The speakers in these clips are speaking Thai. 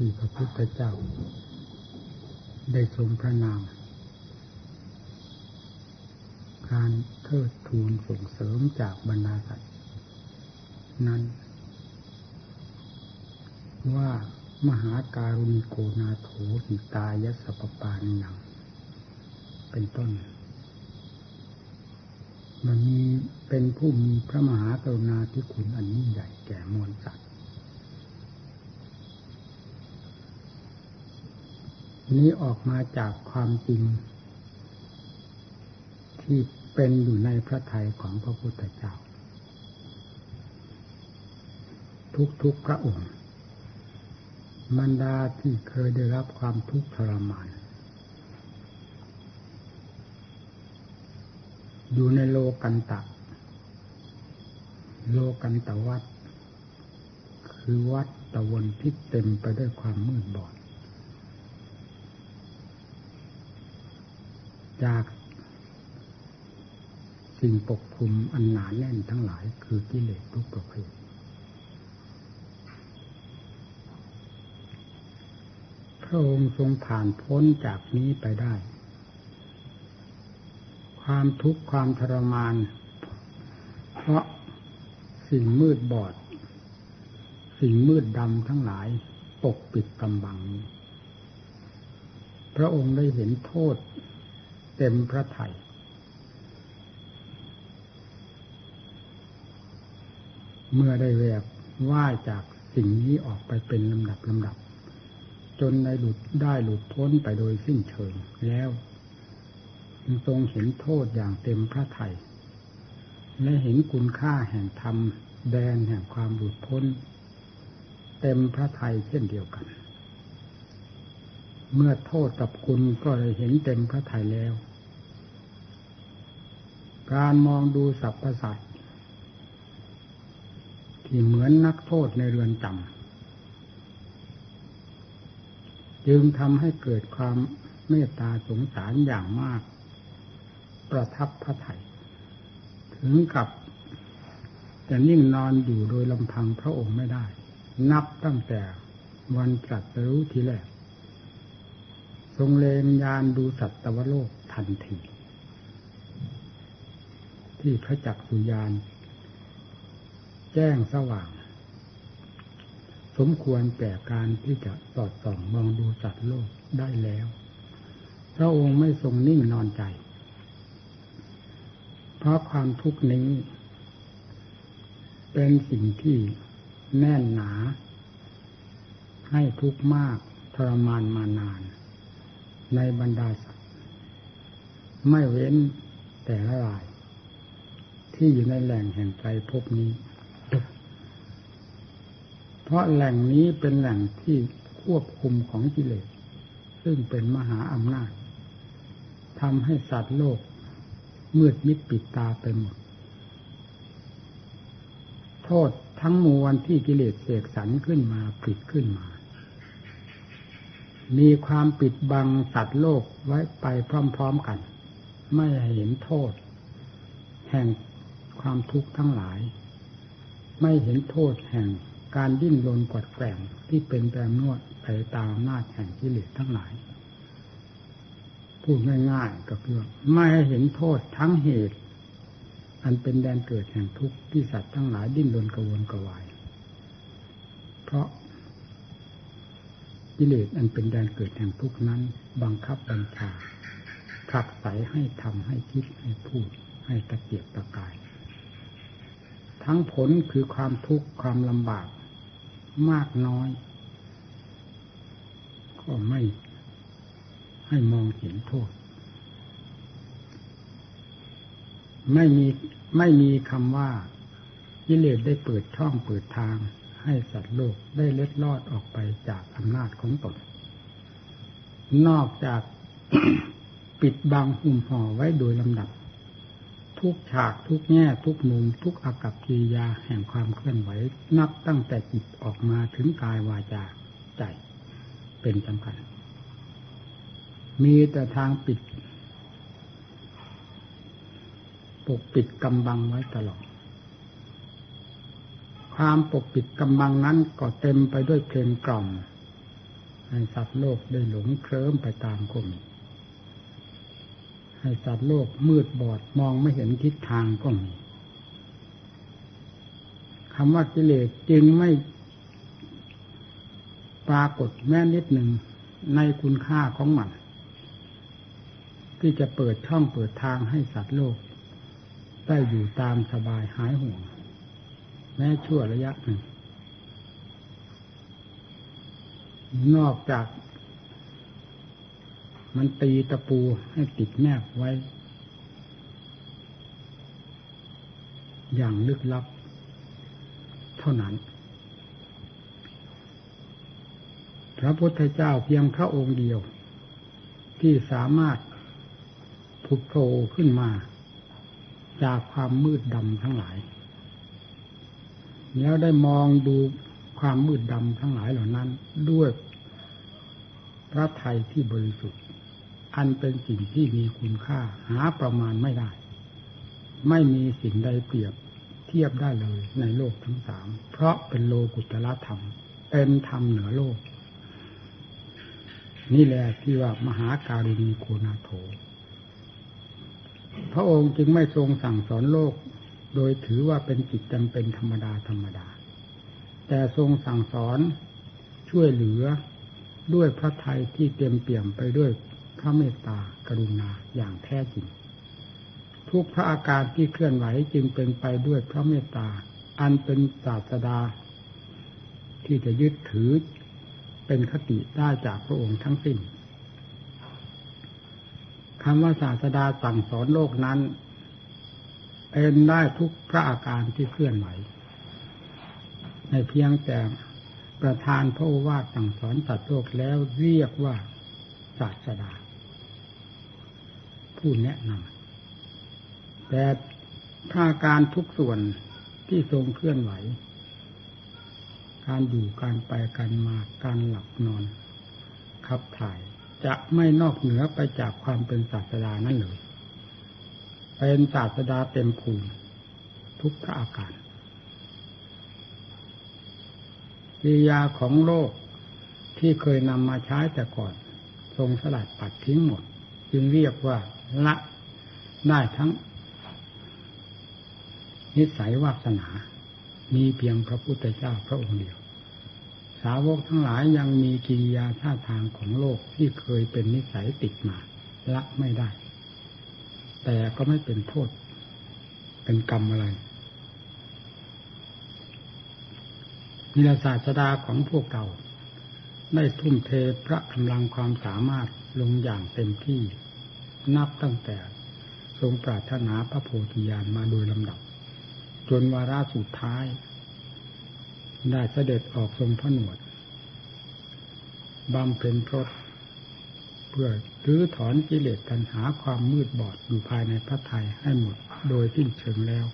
ที่พระพุทธเจ้าได้ทรงพระนามการเทิดทูนส่งเสริมจากบรรดาสัตว์นั้นว่ามหาการุณิโกนาโถหิตายะสัพพปานิยังเป็นต้นมันมีเป็นผู้มีพระมหากรุณาธิคุณอันยิ่งใหญ่แก่มวลสัตว์นี้ออกมาจากความจริงที่เป็นอยู่ในพระทัยของพระพุทธเจ้าทุกพระองค์บรรดาที่เคยได้รับความทุกข์ทรมานอยู่ในโลกันตวัฏคือวัฏตะวนที่เต็มไปด้วยความมืดบอดจากสิ่งปกคลุมอันหนาแน่นทั้งหลายคือกิเลสทุกประเภทพระองค์ทรงผ่านพ้นจากนี้ไปได้ความทุกข์ความทรมานเพราะสิ่งมืดบอดสิ่งมืดดำทั้งหลายปกปิดกำบังพระองค์ได้เห็นโทษเต็มพระทัยเมื่อได้แวกว่ายจากสิ่งนี้ออกไปเป็นลำดับจนได้หลุดพ้นไปโดยสิ้นเชิงแล้วทรงเห็นโทษอย่างเต็มพระทัยและเห็นคุณค่าแห่งธรรมแดนแห่งความหลุดพ้นเต็มพระทัยเช่นเดียวกันเมื่อโทษกับคุณก็ได้เห็นเต็มพระทัยแล้วการมองดูสรรพสัตว์ที่เหมือนนักโทษในเรือนจำจึงทำให้เกิดความเมตตาสงสารอย่างมากประทับพระทัยถึงกับจะนิ่งนอนอยู่โดยลำพังพระองค์ไม่ได้นับตั้งแต่วันตรัสรู้ทีแรกทรงเล็งญาณดูสัตวโลกทันทีที่พระจักษุญาณแจ้งสว่างสมควรแก่การที่จะสอดส่องมองดูสัตว์โลกได้แล้วพระองค์ไม่ทรงนิ่งนอนใจเพราะความทุกข์นี้เป็นสิ่งที่แน่นหนาให้ทุกข์มากทรมานมานานในบรรดาสัตว์ไม่เว้นแต่ละรายที่อยู่ในแหล่งแห่งไตรภพนี้เพราะแหล่งนี้เป็นแหล่งที่ควบคุมของกิเลสซึ่งเป็นมหาอำนาจทำให้สัตว์โลกมืดมิดปิดตาไปหมดโทษทั้งมวลที่กิเลสเสกสรรขึ้นมาปิดขึ้นมามีความปิดบังสัตว์โลกไว้ไปพร้อมๆกันไม่เห็นโทษแห่งความทุกข์ทั้งหลายไม่เห็นโทษแห่งการดิ้นรนกวัดแกว่งที่เป็นแปรนวดไปตามอำนาจแห่งกิเลสทั้งหลายพูดง่ายๆก็คือไม่ให้เห็นโทษทั้งเหตุอันเป็นแดนเกิดแห่งทุกข์ที่สัตว์ทั้งหลายดิ้นรนกระวนกระวายเพราะกิเลสอันเป็นแดนเกิดแห่งทุกข์นั้นบังคับบัญชาผลักไสให้ทำให้คิดให้พูดให้ตะเกียกตะกายทั้งผลคือความทุกข์ความลำบากมากน้อยก็ไม่ให้มองเห็นโทษไม่มีคำว่ากิเลสได้เปิดช่องเปิดทางให้สัตว์โลกได้เล็ดลอดออกไปจากอำนาจของตนนอกจาก ปิดบังหุ้มห่อไว้โดยลำดับทุกฉากทุกแง่ทุกมุมทุกอากัปกิริยาแห่งความเคลื่อนไหวนับตั้งแต่จิตออกมาถึงกายวาจาใจเป็นสำคัญมีแต่ทางปิดปกปิดกำบังไว้ตลอดความปกปิดกำบังนั้นก็เต็มไปด้วยเพลงกล่อมให้สัตว์โลกได้หลงเคลิ้มไปตามก็มีให้สัตว์โลกมืดบอดมองไม่เห็นทิศทางก็มีคำว่ากิเลสจึงไม่ปรากฏแม้นิดหนึ่งในคุณค่าของมันที่จะเปิดช่องเปิดทางให้สัตว์โลกได้อยู่ตามสบายหายห่วงแม้ชั่วระยะหนึ่งนอกจากมันตีตะปูให้ติดแนบไว้อย่างลึกลับเท่านั้นพระพุทธเจ้าเพียงพระองค์เดียวที่สามารถผุดโผล่ขึ้นมาจากความมืดดำทั้งหลายแล้วได้มองดูความมืดดำทั้งหลายเหล่านั้นด้วยพระทัยที่บริสุทธิ์อันเป็นสิ่งที่มีคุณค่าหาประมาณไม่ได้ไม่มีสิ่งใดเปรียบเทียบได้เลยในโลกทั้งสามเพราะเป็นโลกุตละธรรมเป็นธรรมเหนือโลกนี่แหละที่ว่ามหาการุณีโกนาโถพระองค์จึงไม่ทรงสั่งสอนโลกโดยถือว่าเป็นกิจจำเป็นธรรมดาแต่ทรงสั่งสอนช่วยเหลือด้วยพระทัยที่เต็มเปี่ยมไปด้วยพระเมตตากรุณาอย่างแท้จริงทุกพระอาการที่เคลื่อนไหวจึงเป็นไปด้วยพระเมตตาอันเป็นศาสดาที่จะยึดถือเป็นคติได้จากพระองค์ทั้งสิ้นคำว่าศาสดาสั่งสอนโลกนั้นเป็นได้ทุกพระอาการที่เคลื่อนไหวในเพียงแต่ประทานพระโอวาทสั่งสอนสัตว์โลกแล้วเรียกว่าศาสดาผู้แนะนำแต่พระอาการทุกส่วนที่ทรงเคลื่อนไหวการอยู่การไปการมาการหลับนอนขับถ่ายจะไม่นอกเหนือไปจากความเป็นศาสดานั่นเลยเป็นศาสดาเต็มภูมิทุกพระอาการกิริยาของโลกที่เคยนำมาใช้แต่ก่อนทรงสลัดปัดทิ้งหมดจึงเรียกว่าละได้ทั้งนิสัยวาสนามีเพียงพระพุทธเจ้าพระองค์เดียวสาวกทั้งหลายยังมีกิริยาท่าทางของโลกที่เคยเป็นนิสัยติดมาละไม่ได้แต่ก็ไม่เป็นโทษเป็นกรรมอะไรนิรศาสดาของพวกเราได้ทุ่มเทพระกำลังความสามารถลงอย่างเต็มที่นับตั้งแต่ทรงปรารถนาพระโพธิญาณมาโดยลำดับจนวาระสุดท้ายได้เสด็จออกทรงพระหนวดบำเพ็ญพรตเพื่อรื้อถอนกิเลสตัณหาความมืดบอดอยู่ภายในพระทัยให้หมดโดยสิ้นเชิงแล้ว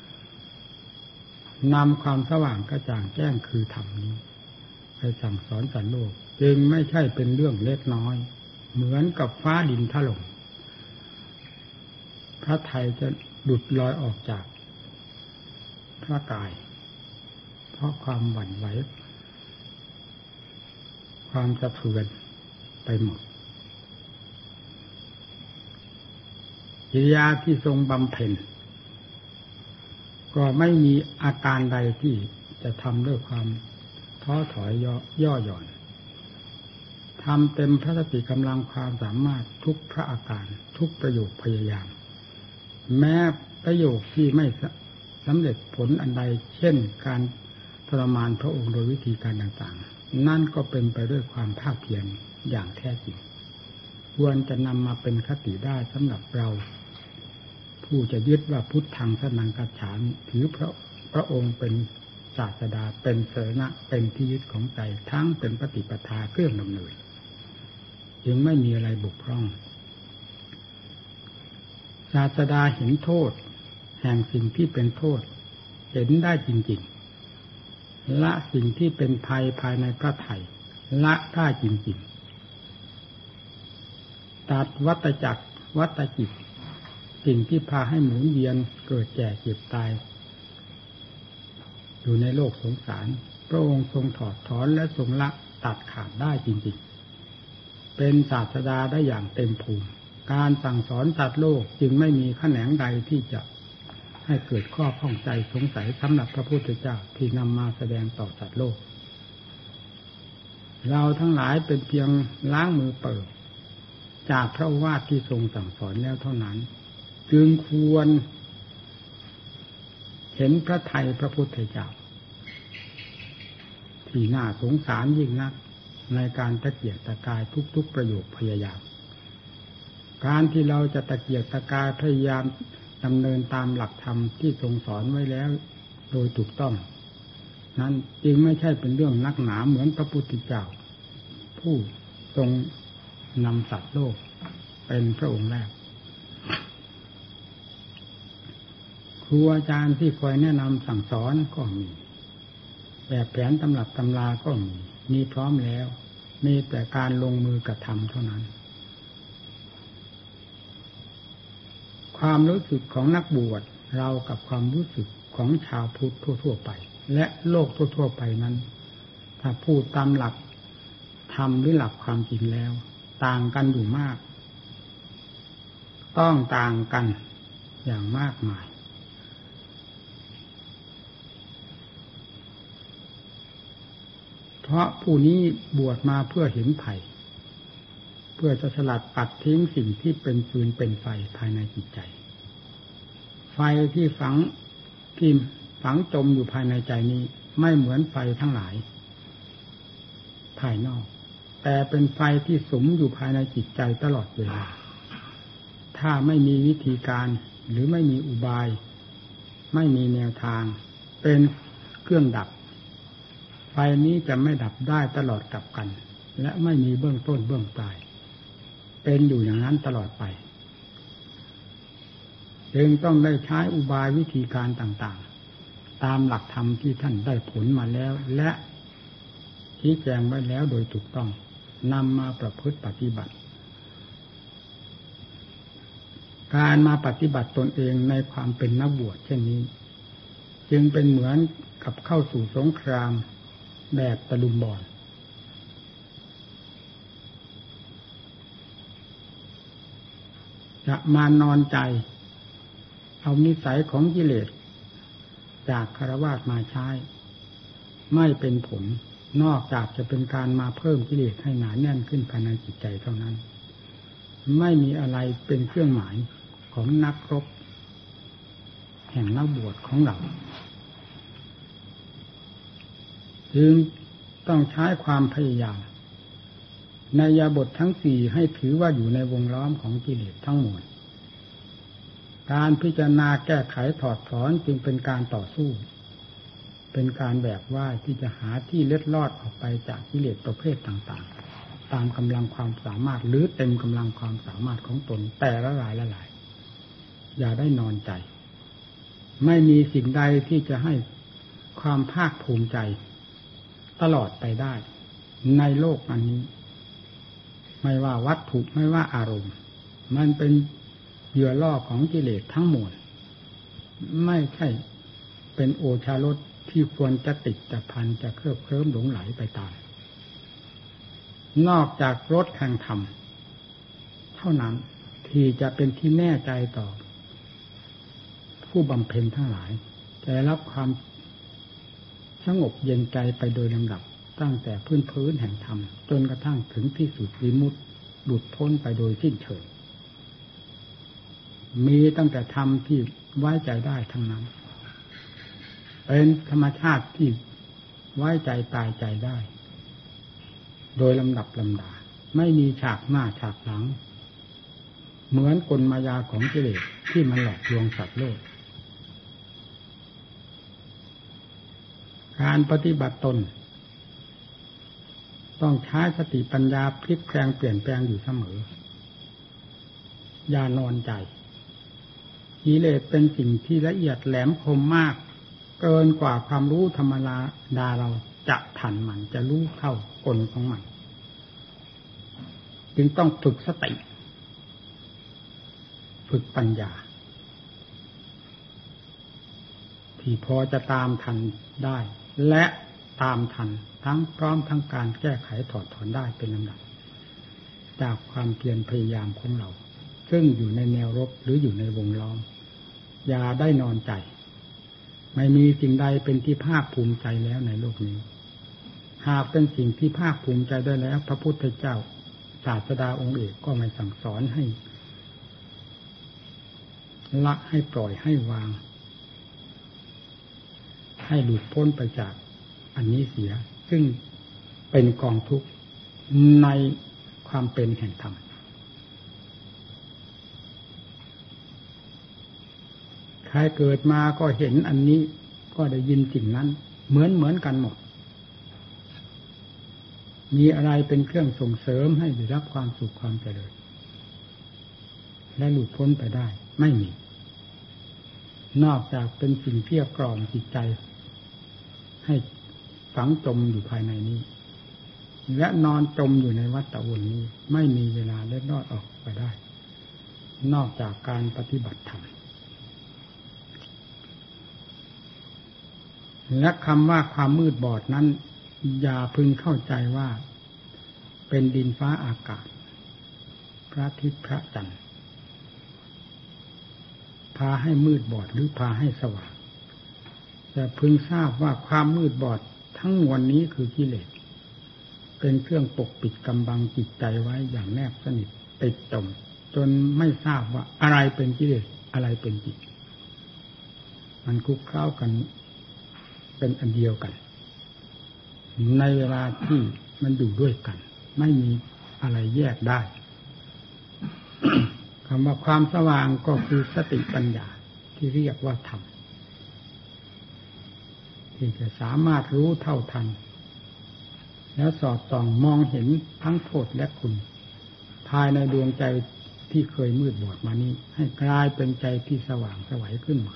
นำความสว่างกระจ่างแจ้งคือธรรมนี้ไปสั่งสอนสัตว์โลกจึงไม่ใช่เป็นเรื่องเล็กน้อยเหมือนกับฟ้าดินถล่มพระทัยจะหลุดลอยออกจากพระกายเพราะความหวั่นไหวความสะเทือนไปหมดกิริยาที่ทรงบำเพ็ญก็ไม่มีอาการใดที่จะทำด้วยความท้อถอยย่อหย่อนทำเต็มพระสติกำลังความสามารถทุกพระอาการทุกประโยคพยายามแม้ประโยคที่ไม่สำเร็จผลอันใดเช่นการทรมานพระองค์โดยวิธีการต่างๆนั่นก็เป็นไปด้วยความภาคเพียรอย่างแท้จริงควรจะนำมาเป็นคติได้สำหรับเราผู้จะยึดว่าพุทธังสนังกัจฉามิถือพระองค์เป็นศาสดาเป็นเสนะเป็นที่ยึดของใจทั้งเป็นปฏิปทาเครื่องดำเนินจึงไม่มีอะไรบกพร่องศาสดาเห็นโทษแห่งสิ่งที่เป็นโทษเห็นได้จริงๆละสิ่งที่เป็นภัยภายในพระทัยละได้จริงๆตัดวัฏจักรวัฏจิตสิ่งที่พาให้หมุนเวียนเกิดแก่เจ็บตายอยู่ในโลกสงสารพระองค์ทรงถอดถอนและทรงละตัดขาดได้จริงๆเป็นศาสดาได้อย่างเต็มภูมิการสั่งสอนสัตว์โลกจึงไม่มีแขนงใดที่จะให้เกิดข้อข้องใจสงสัยสำหรับพระพุทธเจ้าที่นำมาแสดงต่อสัตว์โลกเราทั้งหลายเป็นเพียงล้างมือเปิดจากพระโอวาทที่ทรงสั่งสอนแล้วเท่านั้นจึงควรเห็นพระทัยพระพุทธเจ้าที่น่าสงสารยิ่งนักในการตะเกียกตะกายทุกๆประโยคพยายามการที่เราจะตะเกียกตะกายพยายามดำเนินตามหลักธรรมที่ทรงสอนไว้แล้วโดยถูกต้องนั้นจึงไม่ใช่เป็นเรื่องนักหนาเหมือนพระพุทธเจ้าผู้ทรงนำสัตว์โลกเป็นพระองค์แรกครูอาจารย์ที่คอยแนะนำสั่งสอนก็มีแบบแผนตำรับตำราก็มีพร้อมแล้วมีแต่การลงมือกระทำเท่านั้นความรู้สึกของนักบวชเรากับความรู้สึกของชาวพุทธทั่วๆไปและโลกทั่วๆไปนั้นถ้าพูดตามหลักธรรมหรือหลักความจริงแล้วต่างกันอยู่มากต้องต่างกันอย่างมากมายเพราะผู้นี้บวชมาเพื่อเห็นภัยเพื่อจะสลัดปัดทิ้งสิ่งที่เป็นฟืนเป็นไฟภายในจิตใจไฟที่ฝังจมอยู่ภายในใจนี้ไม่เหมือนไฟทั้งหลายภายนอกแต่เป็นไฟที่สุมอยู่ภายในจิตใจตลอดเวลาถ้าไม่มีวิธีการหรือไม่มีอุบายไม่มีแนวทางเป็นเครื่องดับไฟนี้จะไม่ดับได้ตลอดกับกันและไม่มีเบื้องต้นเบื้องปลายเป็นอยู่อย่างนั้นตลอดไปจึงต้องได้ใช้อุบายวิธีการต่างๆตามหลักธรรมที่ท่านได้ผลมาแล้วและชี้แจงไว้แล้วโดยถูกต้องนำมาประพฤติปฏิบัติการมาปฏิบัติตนเองในความเป็นนักบวชเช่นนี้จึงเป็นเหมือนกับเข้าสู่สงครามแบบตะลุมบอลจะมานอนใจเอานิสัยของกิเลสจากฆราวาสมาใช้ไม่เป็นผลนอกจากจะเป็นการมาเพิ่มกิเลสให้หนาแน่นขึ้นภายในจิตใจเท่านั้นไม่มีอะไรเป็นเครื่องหมายของนักรบแห่งนักบวชของเราจึงต้องใช้ความพยายามในอิริยาบถทั้งสี่ให้ถือว่าอยู่ในวงล้อมของกิเลสทั้งหมดการพิจารณาแก้ไขถอดถอนจึงเป็นการต่อสู้เป็นการแบกว่ายที่จะหาที่เล็ดลอดออกไปจากกิเลสประเภทต่างๆตามกำลังความสามารถหรือเต็มกำลังความสามารถของตนแต่ละหลายละหลายอย่าได้นอนใจไม่มีสิ่งใดที่จะให้ความภาคภูมิใจตลอดไปได้ในโลกอันนี้ไม่ว่าวัตถุไม่ว่าอารมณ์มันเป็นเหยื่อล่อของกิเลสทั้งหมดไม่ใช่เป็นโอชารสที่ควรจะติดจะพันจะเคลิบเคลิ้มหลงไหลไปตามนอกจากรสแห่งธรรมเท่านั้นที่จะเป็นที่แน่ใจต่อผู้บำเพ็ญทั้งหลายจะได้รับความสงบเย็นใจไปโดยลำดับตั้งแต่พื้นแห่งธรรมจนกระทั่งถึงที่สุดวิมุตติหลุดพ้นไปโดยสิ้นเชิงมีตั้งแต่ธรรมที่ไว้ใจได้ทั้งนั้นเป็นธรรมชาติที่ไว้ใจตายใจได้โดยลำดับลำดาไม่มีฉากหน้าฉากหลังเหมือนกลมายาของกิเลสที่มันหลอกลวงสัตว์โลกการปฏิบัติตนต้องใช้สติปัญญาพลิกแปลงเปลี่ยนแปลงอยู่เสมออย่านอนใจกิเลสเป็นสิ่งที่ละเอียดแหลมคมมากเกินกว่าความรู้ธรรมดาเราจะทันมันจะรู้เท่ากลของมันจึงต้องฝึกสติฝึกปัญญาที่พอจะตามทันได้และตามทันทั้งพร้อมทั้งการแก้ไขถอดถอนได้เป็นลำดับจากความเพียรพยายามของเราซึ่งอยู่ในแนวรบหรืออยู่ในวงล้อมอย่าได้นอนใจไม่มีสิ่งใดเป็นที่ภาคภูมิใจแล้วในโลกนี้หากเป็นสิ่งที่ภาคภูมิใจได้แล้วพระพุทธเจ้าศาสดาองค์เอกก็ไม่สั่งสอนให้ละให้ปล่อยให้วางให้หลุดพ้นไปจากอันนี้เสียซึ่งเป็นกองทุกข์ในความเป็นแห่งธรรมใครเกิดมาก็เห็นอันนี้ก็ได้ยินสิ่งนั้นเหมือนกันหมดมีอะไรเป็นเครื่องส่งเสริมให้ได้รับความสุขความเจริญและหลุดพ้นไปได้ไม่มีนอกจากเป็นสิ่งเพี้ยกล่อมจิตใจให้ฝังจมอยู่ภายในนี้และนอนจมอยู่ในวัฏวนนี้ไม่มีเวลาเล็ดลอดออกไปได้นอกจากการปฏิบัติธรรมและคำว่าความมืดบอดนั้นอย่าพึงเข้าใจว่าเป็นดินฟ้าอากาศพระอาทิตย์พระจันทร์พาให้มืดบอดหรือพาให้สว่างแต่พึงทราบว่าความมืดบอดทั้งมวลนี้คือกิเลสเป็นเครื่องปกปิดกำบังจิตใจไว้อย่างแนบสนิทติดจมจนไม่ทราบว่าอะไรเป็นกิเลสอะไรเป็นจิตมันคลุกเคล้ากันเป็นอันเดียวกันในเวลาที่มันอยู่ด้วยกันไม่มีอะไรแยกได้ คำว่าความสว่างก็คือสติปัญญาที่เรียกว่าธรรมที่จะสามารถรู้เท่าทันแล้วสอดส่องมองเห็นทั้งโทษและคุณภายในดวงใจที่เคยมืดบอดมานี้ให้กลายเป็นใจที่สว่างไสวขึ้นมา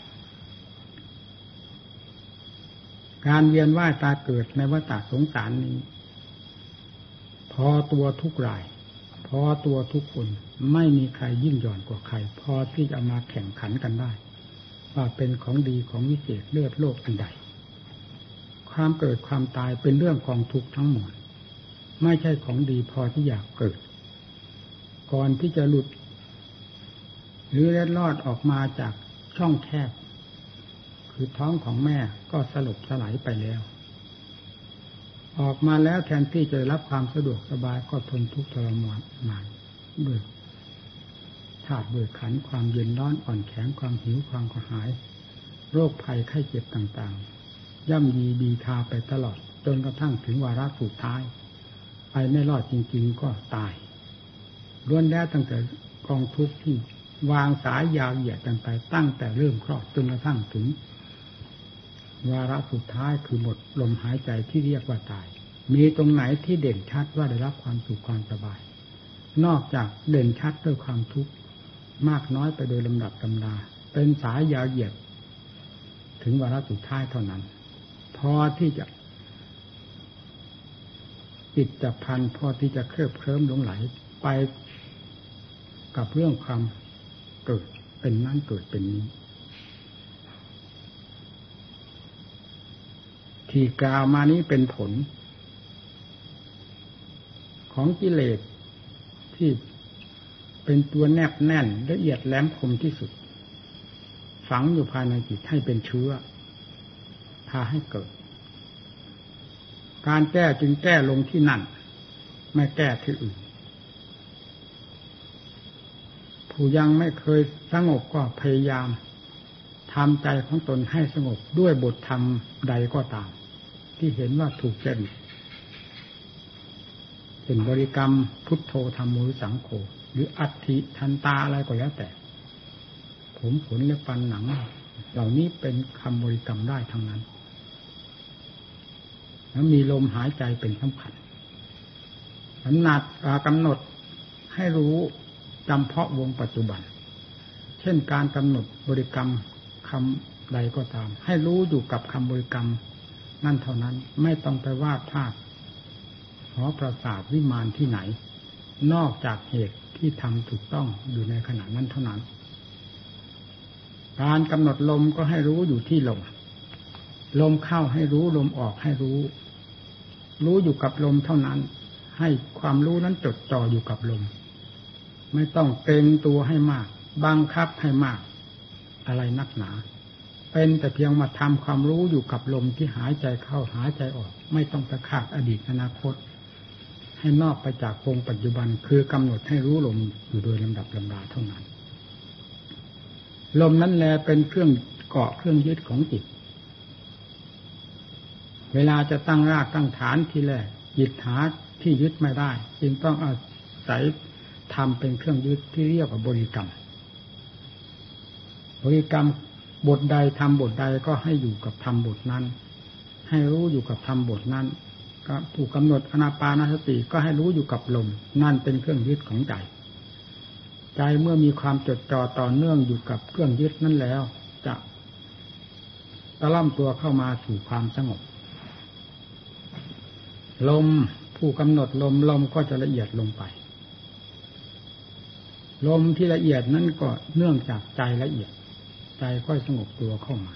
การเวียนว่ายตายเกิดในวัฏสงสารนี้พอตัวทุกรายพอตัวทุกคนไม่มีใครยิ่งหย่อนกว่าใครพอที่จะมาแข่งขันกันได้ว่าเป็นของดีของวิเศษเลิศโลกอันใดความเกิดความตายเป็นเรื่องของทุกข์ทั้งหมดไม่ใช่ของดีพอที่อยากเกิดก่อนที่จะหลุดหรือเล็ดลอดออกมาจากช่องแคบคือท้องของแม่ก็สลบสลายไปแล้วออกมาแล้วแทนที่จะรับความสะดวกสบายก็ทนทุกข์ทรมานด้วยธาตุด้วยขันธ์ความเย็นร้อนอ่อนแข็งความหิวความกระหายโรคภัยไข้เจ็บต่างๆย่ำยีบีทาไปตลอดจนกระทั่งถึงวาระสุดท้ายไปไม่รอดจริงๆก็ตายล้วนแล้วตั้งแต่กองทุกข์ที่วางสายยาวเหยียดกันไปตั้งแต่เริ่มคลอดจนกระทั่งถึงวาระสุดท้ายคือหมดลมหายใจที่เรียกว่าตายมีตรงไหนที่เด่นชัดว่าได้รับความสุขความสบายนอกจากเด่นชัดด้วยความทุกข์มากน้อยไปโดยลำดับตำราเป็นสายยาวเหยียดถึงวาระสุดท้ายเท่านั้นพอที่จะติดจับพันพอที่จะเคลิบเคลิ้มหลงไหลไปกับเรื่องความเกิดเป็นนั่นเกิดเป็นนี้ที่กล่าวมานี้เป็นผลของกิเลสที่เป็นตัวแนบแน่นละเอียดแหลมคมที่สุดฝังอยู่ภายในจิตให้เป็นเชื้อพาให้เกิดการแก้จึงแก้ลงที่นั่นไม่แก้ที่อื่นผู้ยังไม่เคยสงบก็พยายามทำใจของตนให้สงบด้วยบทธรรมใดก็ตามที่เห็นว่าถูกจริตเป็นบริกรรมพุทโธธัมโมสังโฆหรืออัตถิทันตาอะไรก็แล้วแต่ผมขนและฟันหนังเหล่านี้เป็นคำบริกรรมได้ทั้งนั้นแล้วมีลมหายใจเป็นสำคัญกำหนดให้รู้จำเพาะวงปัจจุบันเช่นการกำหนดบริกรรมคำใดก็ตามให้รู้อยู่กับคำบริกรรมนั่นเท่านั้นไม่ต้องไปวาดภาพหอประสาทวิมานที่ไหนนอกจากเหตุที่ทำถูกต้องอยู่ในขณะนั้นเท่านั้นการกำหนดลมก็ให้รู้อยู่ที่ลมเข้าให้รู้ลมออกให้รู้อยู่กับลมเท่านั้นให้ความรู้นั้นจดจ่ออยู่กับลมไม่ต้องเกรงตัวให้มากบังคับให้มากอะไรนักหนาเป็นแต่เพียงมาทำความรู้อยู่กับลมที่หายใจเข้าหายใจออกไม่ต้องไปคาดอดีตอนาคตให้นอกไปจากวงปัจจุบันคือกำหนดให้รู้ลมอยู่โดยลำดับลำดาเท่านั้นลมนั้นแลเป็นเครื่องเกาะเครื่องยึดของจิตเวลาจะตั้งรากตั้งฐานทีแรกจิตหาที่ยึดไม่ได้จึงต้องอาศัยทำเป็นเครื่องยึดที่เรียกว่าบริกรรมบทใดทำบทใดก็ให้อยู่กับทำบทนั้นให้รู้อยู่กับทำบทนั้นก็ถูกกำหนดอานาปานสติก็ให้รู้อยู่กับลมนั่นเป็นเครื่องยึดของใจใจเมื่อมีความจดจ่อต่อเนื่องอยู่กับเครื่องยึดนั้นแล้วจะตะล่อมตัวเข้ามาสู่ความสงบลมผู้กำหนดลมก็จะละเอียดลงไปลมที่ละเอียดนั้นก็เนื่องจากใจละเอียดใจค่อยสงบตัวเข้ามา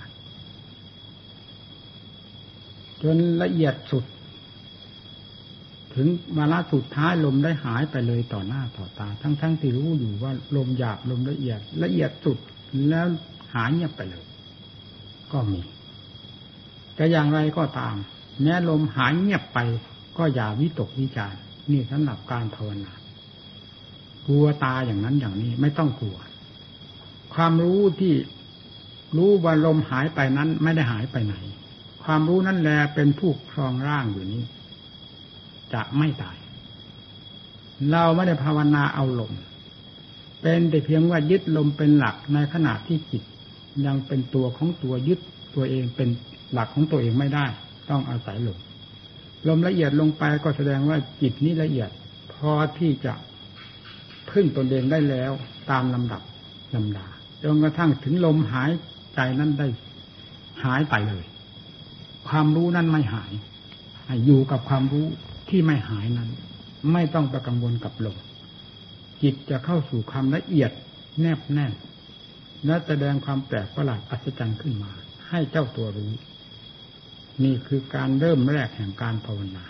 จนละเอียดสุดถึงวาระสุดท้ายลมได้หายไปเลยต่อหน้าต่อตาทั้งที่รู้อยู่ว่าลมหยาบลมละเอียดสุดแล้วหายเงียบไปเลยก็มีแต่อย่างไรก็ตามแม้ลมหายเงียบไปก็อย่าวิตกวิจารณ์นี่สำหรับการภาวนากลัวตาอย่างนั้นอย่างนี้ไม่ต้องกลัวความรู้ที่รู้ว่าลมหายไปนั้นไม่ได้หายไปไหนความรู้นั่นแหละเป็นผู้ครองร่างอยู่นี้จะไม่ตายเราไม่ได้ภาวนาเอาลมเป็นแต่เพียงว่ายึดลมเป็นหลักในขณะที่จิตยังเป็นตัวของตัวยึดตัวเองเป็นหลักของตัวเองไม่ได้ต้องอาศัยลมละเอียดลงไปก็แสดงว่าจิตนี้ละเอียดพอที่จะพึ่งตนเองได้แล้วตามลำดับลำดาจนกระทั่งถึงลมหายใจนั้นได้หายไปเลยความรู้นั้นไม่หายอยู่กับความรู้ที่ไม่หายนั้นไม่ต้องไปกังวลกับลมจิตจะเข้าสู่ความละเอียดแนบแน่นและแสดงความแปลกประหลาดอัศจรรย์ขึ้นมาให้เจ้าตัวรู้นี่คือการเริ่มแรกแห่งการภาวนา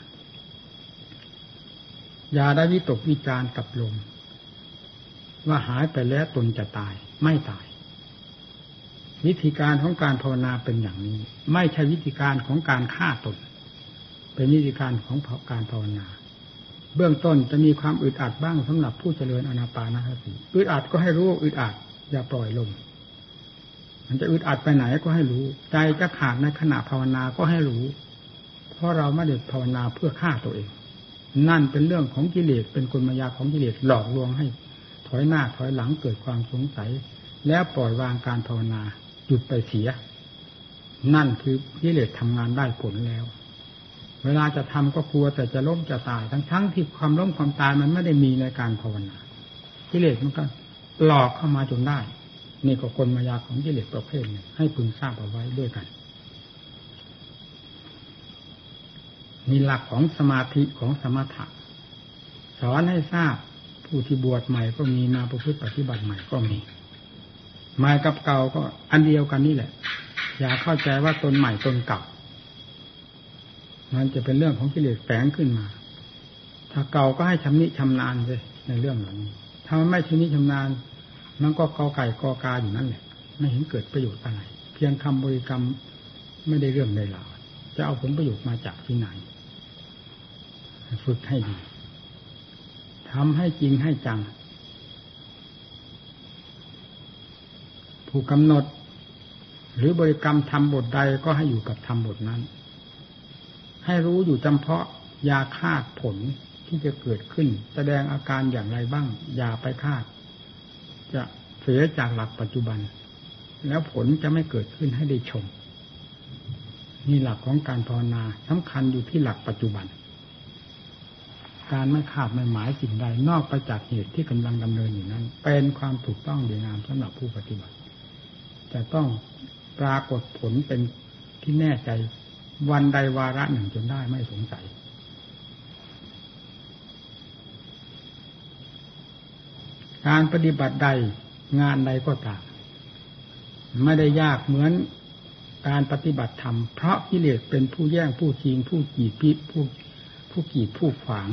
อย่าได้วิตกวิจารณ์กับลมว่าหายไปแล้วตนจะตายไม่ตายวิธีการของการภาวนาเป็นอย่างนี้ไม่ใช่วิธีการของการฆ่าตนเป็นวิธีการของการภาวนาเบื้องต้นจะมีความอึดอัดบ้างสำหรับผู้เจริญอานาปานสติอึดอัดก็ให้รู้อึดอัดอย่าปล่อยลมมันจะอึดอัดไปไหนก็ให้รู้ใจจะขาดในขณะภาวนาก็ให้รู้เพราะเราไม่ได้ภาวนาเพื่อฆ่าตัวเองนั่นเป็นเรื่องของกิเลสเป็นกลมายาของกิเลสหลอกลวงให้ถอยหน้าถอยหลังเกิดความสงสัยแล้วปล่อยวางการภาวนาหยุดไปเสียนั่นคือกิเลสทำงานได้ผลแล้วเวลาจะทำก็กลัวแต่จะล้มจะตายทั้งที่ความล้มความตายมันไม่ได้มีในการภาวนากิเลสมันก็หลอกเข้ามาจนได้นี่ก็กลมายาของกิเลสประเภทนี้ให้พึงทราบเอาไว้ด้วยกันมีหลักของสมาธิของสมถะสอนให้ทราบผู้ที่บวชใหม่ก็มีมาประพฤติปฏิบัติใหม่ก็มีใหม่กับเก่าก็อันเดียวกันนี่แหละอย่าเข้าใจว่าตนใหม่ตนเก่ามันจะเป็นเรื่องของกิเลสแฝงขึ้นมาถ้าเก่าก็ให้ชำนิชำนาญเลยในเรื่องเหล่านี้ถ้ามันไม่ชำนิชำนาญมันก็กอไก่กอกาอยู่นั่นแหละไม่เห็นเกิดประโยชน์อะไรเพียงคำบริกรรมไม่ได้เรื่องใดราวจะเอาผลประโยชน์มาจากที่ไหนฝึกให้ดีทำให้จริงให้จังผู้กำหนดหรือบริกรรมทำบทใดก็ให้อยู่กับทำบทนั้นให้รู้อยู่จำเพาะยาคาดผลที่จะเกิดขึ้นแสดงอาการอย่างไรบ้างอย่าไปคาดจะเสียจากหลักปัจจุบันแล้วผลจะไม่เกิดขึ้นให้ได้ชมนี่หลักของการภาวนาสำคัญอยู่ที่หลักปัจจุบันการไม่คาดไม่หมายสิ่งใดนอกไปจากเหตุที่กำลังดำเนินอยู่นั้นเป็นความถูกต้องดีงามสำหรับผู้ปฏิบัติจะต้องปรากฏผลเป็นที่แน่ใจวันใดวาระหนึ่งจนได้ไม่สงสัยการปฏิบัติใดงานใดก็ตามไม่ได้ยากเหมือนการปฏิบัติธรรมเพราะกิเลสเป็นผู้แย่งผู้ชิงผู้กีดผู้กีดผู้ขวางผ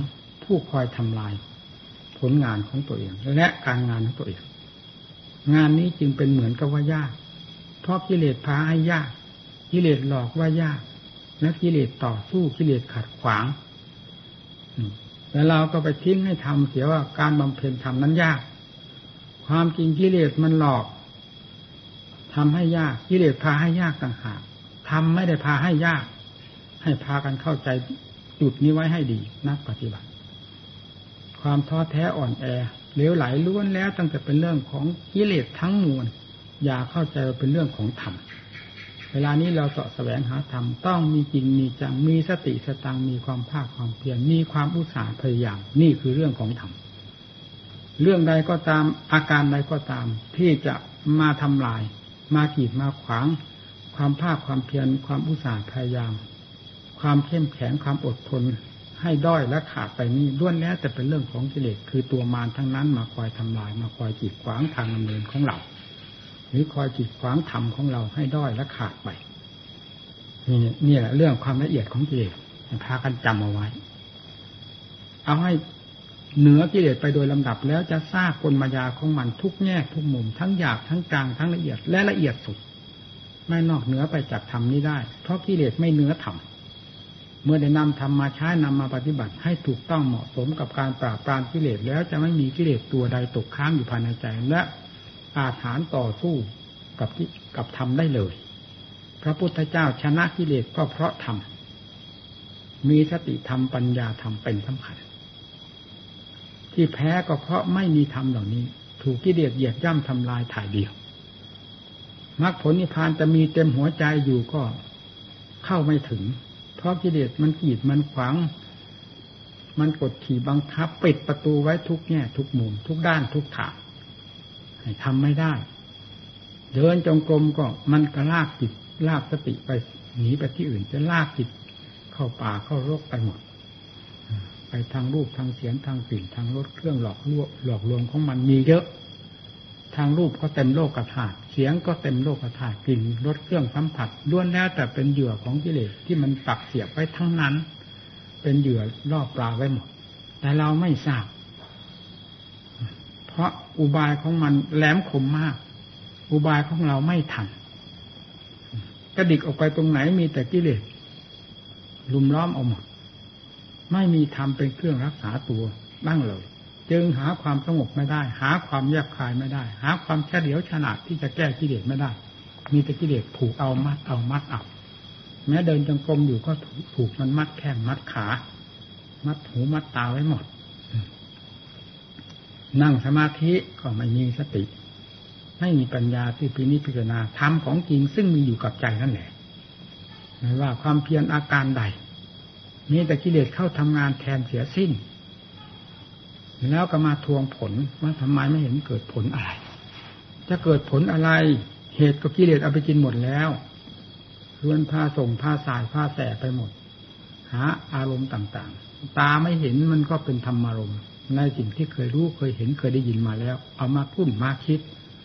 ผู้คอยทำลายผลงานของตัวเองและการงานของตัวเองงานนี้จึงเป็นเหมือนกับว่ายากเพราะกิเลสพาให้ยากกิเลสหลอกว่ายากและกิเลสต่อสู้กิเลสขัดขวางแล้วเราก็ไปทิ้งให้ทำเสียว่าการบำเพ็ญธรรมนั้นยากความจริงกิเลสมันหลอกทำให้ยากกิเลสพาให้ยากต่างหากทำไม่ได้พาให้ยากให้พากันเข้าใจจุดนี้ไว้ให้ดีนักปฏิบัติความท้อแท้อ่อนแอเหลวไหลล้วนแล้วตั้งแต่เป็นเรื่องของกิเลสทั้งมวลอย่าเข้าใจว่าเป็นเรื่องของธรรมเวลานี้เราเสาะแสวงหาธรรมต้องมีจริงมีจังมีสติสตังมีความภาคความเพียรมีความอุตสาห์พยายามนี่คือเรื่องของธรรมเรื่องใดก็ตามอาการใดก็ตามที่จะมาทำลายมากีดมาขวางความภาคความเพียรความอุตสาห์พยายามความเข้มแข็งความอดทนให้ด้อยและขาดไปนี้ล้วนแล้วแต่เป็นเรื่องของกิเลสคือตัวมารทั้งนั้นมาคอยทำลายมาคอยกีดขวางทางดำเนินของเราหรือคอยกีดขวางธรรมของเราให้ด้อยและขาดไปนี่แหละเรื่องความละเอียดของกิเลสพากันจำเอาไว้เอาให้เหนือกิเลสไปโดยลำดับแล้วจะทราบกลมายาของมันทุกแง่ทุกมุมทั้งหยาบทั้งกลางทั้งละเอียดและละเอียดสุดไม่นอกเหนือไปจากธรรมนี้ได้เพราะกิเลสไม่เหนือธรรมเมื่อได้นำธรรมมาใช้นำมาปฏิบัติให้ถูกต้องเหมาะสมกับการปราบปรามกิเลสแล้วจะไม่มีกิเลสตัวใดตกค้างอยู่ภายในใจและอาถรรพ์ต่อสู้กับธรรมได้เลยพระพุทธเจ้าชนะกิเลสก็เพราะธรรมมีสติธรรมปัญญาธรรมเป็นสำคัญที่แพ้ก็เพราะไม่มีธรรมเหล่านี้ถูกกิเลสเหยียบย่ำทำลายถ่ายเดียวมรรคผลนิพพานจะมีเต็มหัวใจอยู่ก็เข้าไม่ถึงเพราะกิเลสมันกีดมันขวางมันกดขี่บังคับปิดประตูไว้ทุกแง่ทุกมุมทุกด้านทุกทางให้ทำไม่ได้เดินจงกรมก็มันก็ลากจิตลากสติไปหนีไปที่อื่นจะลากจิตเข้าป่าเข้ารกไปหมดไปทางรูปทางเสียงทางกลิ่นทางรสเครื่องหลอกลวงของมันมีเยอะทางรูปก็เต็มโลกธาตุเสียงก็เต็มโลกธาตุกลิ่นรสเครื่องสัมผัสล้วนแล้วแต่เป็นเหยื่อของกิเลสที่มันปักเสียบไว้ทั้งนั้นเป็นเหยื่อล่อปลาไว้หมดแต่เราไม่ทราบเพราะอุบายของมันแหลมคมมากอุบายของเราไม่ทันกระดิกออกไปตรงไหนมีแต่กิเลสลุมล้อมเอาหมดไม่มีธรรมเป็นเครื่องรักษาตัวบ้างเลยจึงหาความสงบไม่ได้หาความแยบคายไม่ได้หาความเฉลียวฉลาดที่จะแก้กิเลสไม่ได้มีแต่กิเลสผูกเอามัดเอาแม้เดินจงกรมอยู่ก็ผูกมันมัดแข้งมัดขามัดหูมัดตาไว้หมดนั่งสมาธิก็ไม่มีสติไม่มีปัญญาที่พินิจพิจารณาธรรมของจริงซึ่งมีอยู่กับใจนั่นแหละไม่ว่าความเพียรอาการใดมีแต่กิเลสเข้าทำงานแทนเสียสิ้นแล้วก็มาทวงผลว่าทำไมไม่เห็นเกิดผลอะไรจะเกิดผลอะไรเหตุก็กิเลสเอาไปกินหมดแล้วเรือนพาส่งพาสายพาแสไปหมดหาอารมณ์ต่างๆตาไม่เห็นมันก็เป็นธรรมารมณ์ในสิ่งที่เคยรู้เคยเห็นเคยได้ยินมาแล้วเอามาคุ้นมาคิด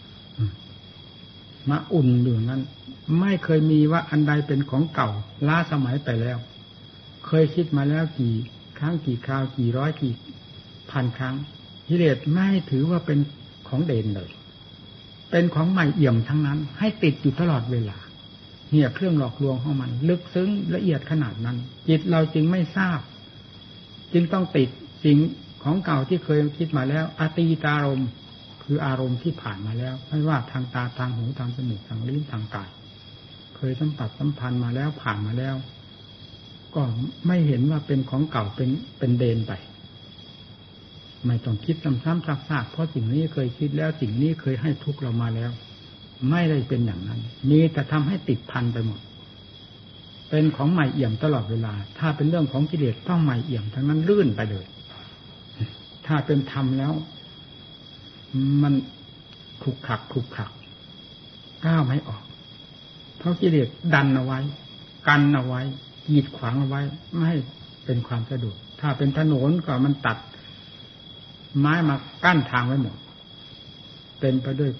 มาอุ่นอยู่นั้นไม่เคยมีว่าอันใดเป็นของเก่าล้าสมัยไปแล้วเคยคิดมาแล้วกี่ครั้งกี่คราวกี่ร้อยกี่พันครั้งกิเลสไม่ถือว่าเป็นของเด่นเลยเป็นของใหม่เอี่ยมทั้งนั้นให้ติดอยู่ตลอดเวลาเนี่ยเครื่องหลอกลวงของมันลึกซึ้งละเอียดขนาดนั้นจิตเราจึงไม่ทราบจึงต้องติดสิ่งของเก่าที่เคยคิดมาแล้วอตีตารมณ์คืออารมณ์ที่ผ่านมาแล้วไม่ว่าทางตาทางหูทางจมูกทางลิ้นทางกายเคยสัมผัสสัมพันธ์มาแล้วผ่านมาแล้วก็ไม่เห็นว่าเป็นของเก่าเป็นเดนไปไม่ต้องคิดซ้ำๆซากๆเพราะสิ่งนี้เคยคิดแล้วสิ่งนี้เคยให้ทุกข์เรามาแล้วไม่ได้เป็นอย่างนั้นมีแต่ทำให้ติดพันไปหมดเป็นของใหม่เอี่ยมตลอดเวลาถ้าเป็นเรื่องของกิเลสต้องใหม่เอี่ยมทั้งนั้นลื่นไปเลยถ้าเป็นธรรมแล้วมันขลุกขลักก้าวไม่ออกเพราะกิเลสดันเอาไว้กันเอาไว้กีดขวางเอาไว้ไม่ให้เป็นความสะดวกถ้าเป็นถนนก็มันตัดไม้มากั้นทางไว้หมดเป็นไปด้วย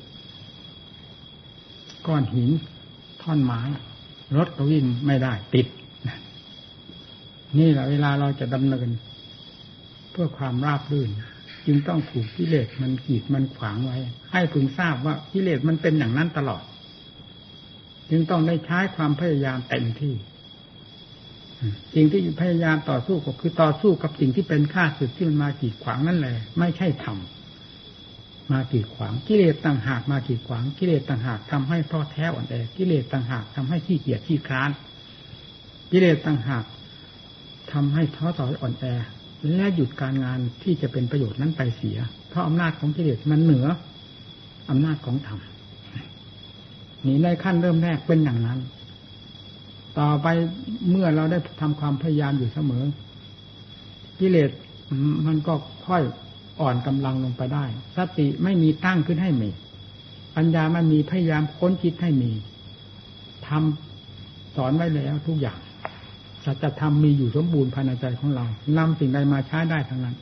ก้อนหินท่อนไม้รถก็วิ่งไม่ได้ติดนี่แหละเวลาเราจะดำเนินเพื่อความราบรื่นจึงต้องถูกกิเลสมันกีดมันขวางไว้ให้พึงทราบว่ากิเลสมันเป็นอย่างนั้นตลอดจึงต้องได้ใช้ความพยายามเต็มที่สิ่งที่พยายามต่อสู้ก็คือต่อสู้กับสิ่งที่เป็นข้าศึกที่มันมากีดขวางนั่นแหละไม่ใช่ธรรมมากีดขวางกิเลสต่างหากมากีดขวางกิเลสต่างหากทำให้ท้อแท้อ่อนแอกิเลสต่างหากทำให้ขี้เกียจขี้คร้านกิเลสต่างหากทำให้ท้อถอยอ่อนแอและหยุดการงานที่จะเป็นประโยชน์นั้นไปเสียเพราะอำนาจของกิเลสมันเหนืออำนาจของธรรมนี่ในขั้นเริ่มแรกเป็นอย่างนั้นต่อไปเมื่อเราได้ทำความพยายามอยู่เสมอกิเลสมันก็ค่อยอ่อนกำลังลงไปได้สติไม่มีตั้งขึ้นให้มีปัญญามันมีพยายามค้นคิดให้มีทำสอนไว้แล้วทุกอย่างสัจธรรมมีอยู่สมบูรณ์ภายในใจของเรานำสิ่งใดมาใช้ได้ทั้งนั้น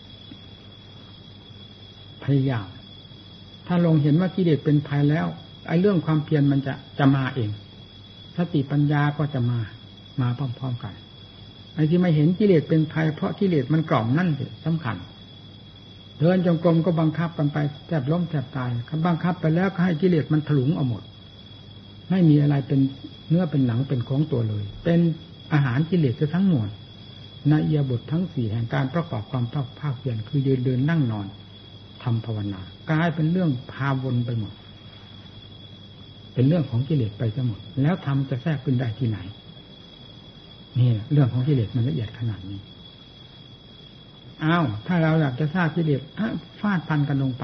พยายามถ้าลงเห็นว่ากิเลสเป็นภัยแล้วไอ้เรื่องความเพียรมันจะมาเองสติปัญญาก็จะมาพร้อมๆกันไอ้ที่ไม่เห็นกิเลสเป็นภัยเพราะกิเลสมันกล่อมนั่นสิสำคัญเดินจงกรมก็บังคับกันไปแทบล้มแทบตายบังคับไปแล้วก็ให้กิเลสมันถลุงเอาหมดไม่มีอะไรเป็นเนื้อเป็นหนังเป็นของตัวเลยเป็นอาหารกิเลสทั้งหมดในอิริยาบถทั้ง4แห่งการประกอบความภาคเพียรคือยืนเดินนั่งนอนทำภาวนากลายเป็นเรื่องพาวนไปหมดเป็นเรื่องของกิเลสไปซะหมดแล้วธรรมจะแทรกขึ้นได้ที่ไหนนี่เรื่องของกิเลสมันละเอียดขนาดนี้อ้าวถ้าเราอยากจะทราบกิเลสฟาดพันกันลงไป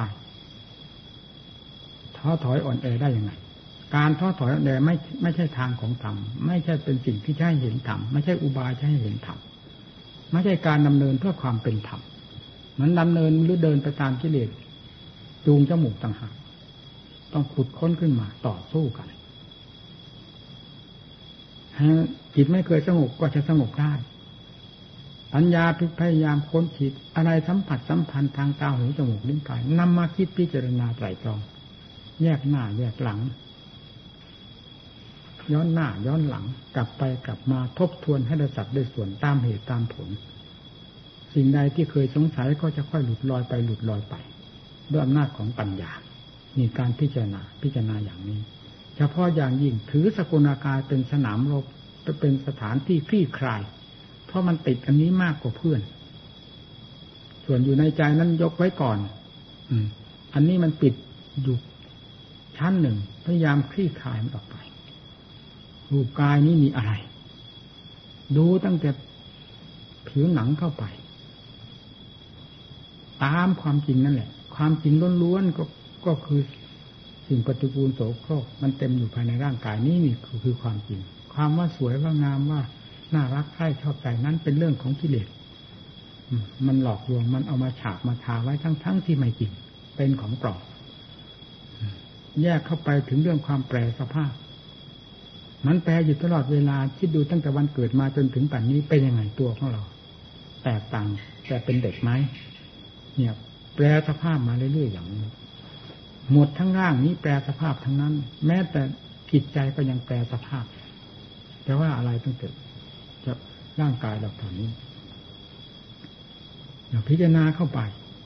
ท้อถอยอ่อนแอได้ยังไงการท้อถอยอ่อนแอไม่ใช่ทางของธรรมไม่ใช่เป็นสิ่งที่จะให้เห็นธรรมไม่ใช่อุบายจะให้เห็นธรรมไม่ใช่การดำเนินเพื่อความเป็นธรรมมันดำเนินหรือเดินไปตามกิเลสจูงจมูกต่างหากต้องขุดค้นขึ้นมาต่อสู้กันจิตไม่เคยสงบก็จะสงบได้ปัญญาพยายามค้นคิดอะไรสัมผัสสัมพันธ์ทางตาหูจมูกลิ้นกายนำมาคิดพิจารณาไตร่ตรองแยกหน้าแยกหลังย้อนหน้าย้อนหลังกลับไปกลับมาทบทวนให้ได้สัดได้ส่วนตามเหตุตามผลสิ่งใดที่เคยสงสัยก็จะค่อยหลุดลอยไปด้วยอำนาจของปัญญามีการพิจารณาอย่างนี้เฉพาะอย่างยิ่งถือสกุลกายเป็นสนามรบจะเป็นสถานที่คลี่คลายเพราะมันติดอันนี้มากกว่าเพื่อนส่วนอยู่ในใจนั้นยกไว้ก่อนอันนี้มันปิดอยู่ชั้นหนึ่งพยายามคลี่คลายมันออกไปรูปกายนี้มีอะไรดูตั้งแต่ผิวหนังเข้าไปตามความจริงนั่นแหละความจริงล้วนๆก็คือสิ่งปฏิกูลโสโครกมันเต็มอยู่ภายในร่างกายนี่คือความจริงความว่าสวยว่างามว่าน่ารักใคร่ชอบใจนั้นเป็นเรื่องของกิเลสมันหลอกลวงมันเอามาฉาบมาทาไว้ทั้งที่ไม่จริงเป็นของปลอมแยกเข้าไปถึงเรื่องความแปรสภาพมันแปรอยู่ตลอดเวลาคิดดูตั้งแต่วันเกิดมาจนถึงป่านนี้เป็นยังไงตัวของเราแตกต่างแต่เป็นเด็กไหมเนี่ยแปรสภาพมาเรื่อยๆอย่างนี้หมดทั้งร่างนี้แปรสภาพทั้งนั้นแม้แต่จิตใจก็ยังแปรสภาพแต่ว่าอะไรตั้งแต่จะร่างกายเราตอนนี้อย่าพิจารณาเข้าไป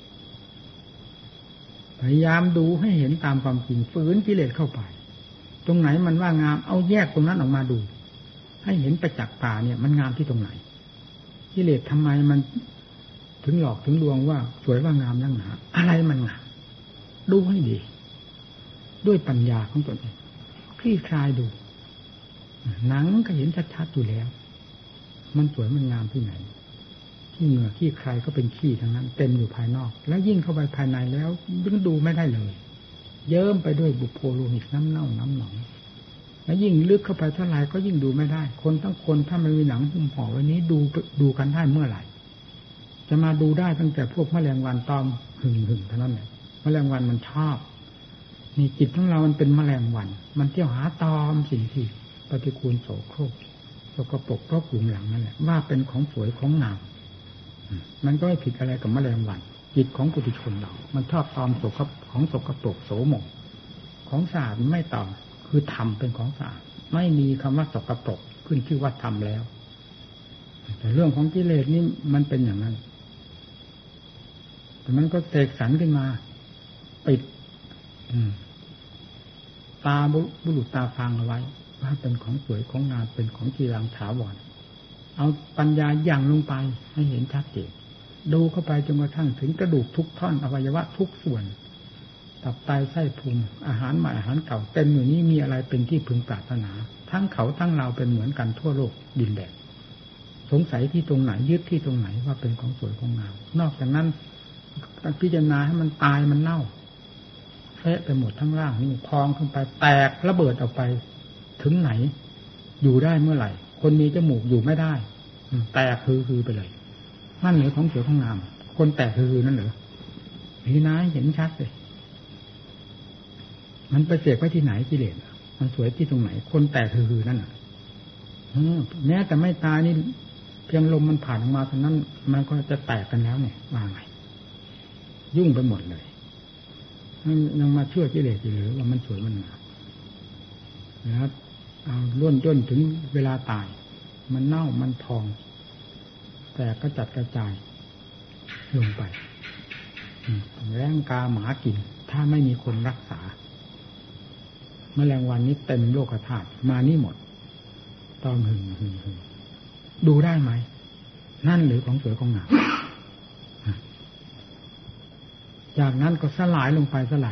พยายามดูให้เห็นตามความจริงฝืนกิเลสเข้าไปตรงไหนมันว่างามเอาแยกตรงนั้นออกมาดูให้เห็นประจักษ์ตาเนี่ยมันงามที่ตรงไหนกิเลสทำไมมันถึงหลอกถึงลวงว่าสวยว่างามนั่งหนาอะไรมันงามดูให้ดีด้วยปัญญาของตนเองคลี่คลายดูหนังก็เห็นชัดๆอยู่แล้วมันสวยมันงามที่ไหนที่เหงื่อที่ใครก็เป็นขี้ทั้งนั้นเต็มอยู่ภายนอกแล้วยิ่งเข้าไปภายในแล้วยิ่งดูไม่ได้เลยเยิ้มไปด้วยบุโพโลหิตน้ำเน่าน้ำหนองแล้วยิ่งลึกเข้าไปเท่าไหร่ก็ยิ่งดูไม่ได้คนทั้งคนถ้ามันมีหนังหุ้มห่อไว้นี้ดูกันได้เมื่อไหร่จะมาดูได้ตั้งแต่พวกแมลงวันตอมหึ่งเท่านั้นแหละแมลงวันมันชอบนี่จิตของเรามันเป็นแมลงวันมันเที่ยวหาตอมสิ่งที่ปฏิกูลโสโครกสกปรกเพราะกลุ่มหลังนั่นแหละว่าเป็นของสวยของงามมันก็ไม่ผิดอะไรกับแมลงวันจิตของปุถุชนเรามันชอบตอมของสกปรกโสมมของสะอาดไม่ตอมคือธรรมเป็นของสะอาดไม่มีคำว่าสกปรกขึ้นชื่อว่าธรรมแล้วแต่เรื่องของกิเลสนี่มันเป็นอย่างนั้นแต่มันก็เสกสรรขึ้นมาปิดตาบุรุษตาฟางเอาไว้ว่าเป็นของสวยของงามเป็นของจีรังถาวรเอาปัญญาย่างลงไปให้เห็นชัดเจนดูเข้าไปจนกระทั่งถึงกระดูกทุกท่อนอวัยวะทุกส่วนตับไตไส้พุงอาหารใหม่อาหารเก่าเต็มอยู่นี้มีอะไรเป็นที่พึงปรารถนาทั้งเขาทั้งเราเป็นเหมือนกันทั่วโลกดินแดนสงสัยที่ตรงไหนยึดที่ตรงไหนว่าเป็นของสวยของงามนอกจากนั้นพิจารณาให้มันตายมันเน่าเฟะไปหมดทั้งร่างนี่พองขึ้นไปแตกระเบิดออกไปถึงไหนอยู่ได้เมื่อไหร่คนมีจมูกอยู่ไม่ได้แตกคือไปเลยนั่นเหรอของสวยของงามคนแตกคือนั่นเหรอนี่นะเห็นชัดเลยมันไปเสกไว้ที่ไหนกิเลสมันสวยที่ตรงไหนคนแตกคือนั่นน่ะแม้แต่ไม่ตายนี่เพียงลมมันผ่านออกมาเท่านั้นมันก็จะแตกกันแล้วไงว่าไงยุ่งไปหมดเลยยังมาเชื่อกิเลสอยู่หรือว่ามันสวยมันงามแล้วเอาล้วนจนถึงเวลาตายมันเน่ามันพองแต่ก็จัดกระจายลงไปแรงกาหมากินถ้าไม่มีคนรักษาแมลงวันนี้เต็มโลกธาตุมานี่หมดต้องหึงดูได้ไหมนั่นหรือของสวยของงามจากนั้นก็สลายลงไป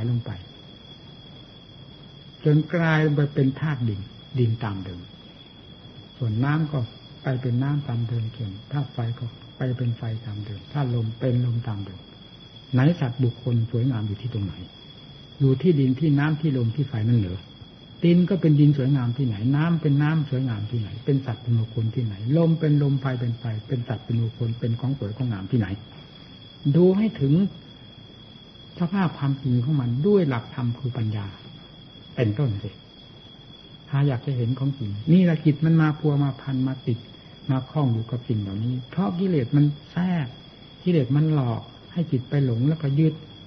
จนกลายไปเป็นธาตุดินตามเดิมส่วนน้ำก็ไปเป็นน้ำตามเดิมส่วนธาตุไฟก็ไปเป็นไฟตามเดิมธาตุลมเป็นลมตามเดิมไหนสัตว์บุคคลสวยงามอยู่ที่ตรงไหนอยู่ที่ดินที่น้ำที่ลมที่ไฟนั่นเหรอดินก็เป็นดินสวยงามที่ไหนน้ำเป็นน้ำสวยงามที่ไหนเป็นสัตว์เป็นบุคคลที่ไหนลมเป็นลมไฟเป็นไฟเป็นสัตว์เป็นบุคคลเป็นของสวยของงามที่ไหนดูให้ถึงสภาพความจริงของมันด้วยหลักธรรมคือปัญญาเป็นต้นสิถ้าอยากจะเห็นของจริงนี่ละจิตมันมาพัวมาพันมาติดมาคล้องอยู่กับสิ่งเหล่านี้เพราะกิเลสมันแทรกกิเลสมันหลอกให้จิตไปหลงแล้วก็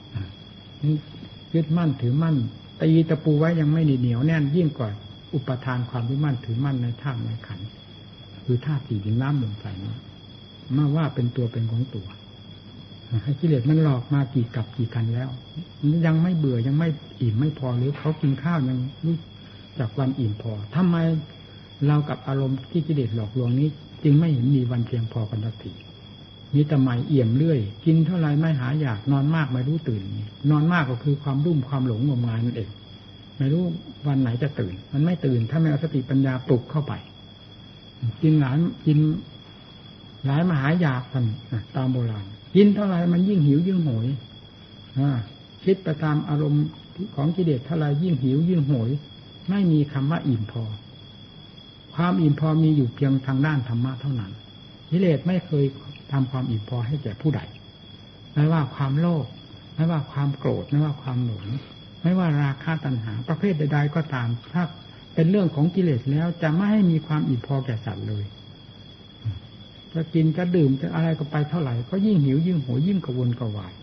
ยึดมั่นถือมั่นตีตะปูไว้ยังไม่เหนียวแน่นยิ่งกว่าอุปทานความยึดมั่นถือมั่นในธาตุในขันธ์คือธาตุสี่ดินน้ำลมไฟนี้มาว่าเป็นตัวเป็นของตัวให้กิเลสมันหลอกมากี่กับกี่กันแล้วยังไม่เบื่อยังไม่อิ่มไม่พอหรือเขากินข้าวยังรู้จักวันอิ่มพอทำไมเรากับอารมณ์ที่กิเลสหลอกลวงนี้จึงไม่เห็นมีวันเพียงพอกันสักทีมีแต่ไม่เอี่ยมเรื่อยกินเท่าไรไม่หาอยากนอนมากไม่รู้ตื่นนอนมากก็คือความรุ่มความหลงงมงายนั่นเองไม่รู้วันไหนจะตื่นมันไม่ตื่นถ้าไม่เอาสติปัญญาปลุกเข้าไปกินหลายมหาอยากกันตามโบราณกินเท่าไรมันยิ่งหิวยิ่งโหยคิดไปตามอารมณ์ของกิเลสเท่าไรยิ่งหิวยิ่งโหยไม่มีคำว่าอิ่มพอความอิ่มพอมีอยู่เพียงทางด้านธรรมะเท่านั้นกิเลสไม่เคยทำความอิ่มพอให้แก่ผู้ใดไม่ว่าความโลภไม่ว่าความโกรธไม่ว่าความหลงไม่ว่าราคะตัณหาประเภทใดๆก็ตามถ้าเป็นเรื่องของกิเลสแล้วจะไม่ให้มีความอิ่มพอแก่สัตว์เลยจะกินจะดื่มจะอะไรก็ไปเท่าไหร่ก็ยิ่งหิวยิ่งโหยยิ่งกระวนกระวาย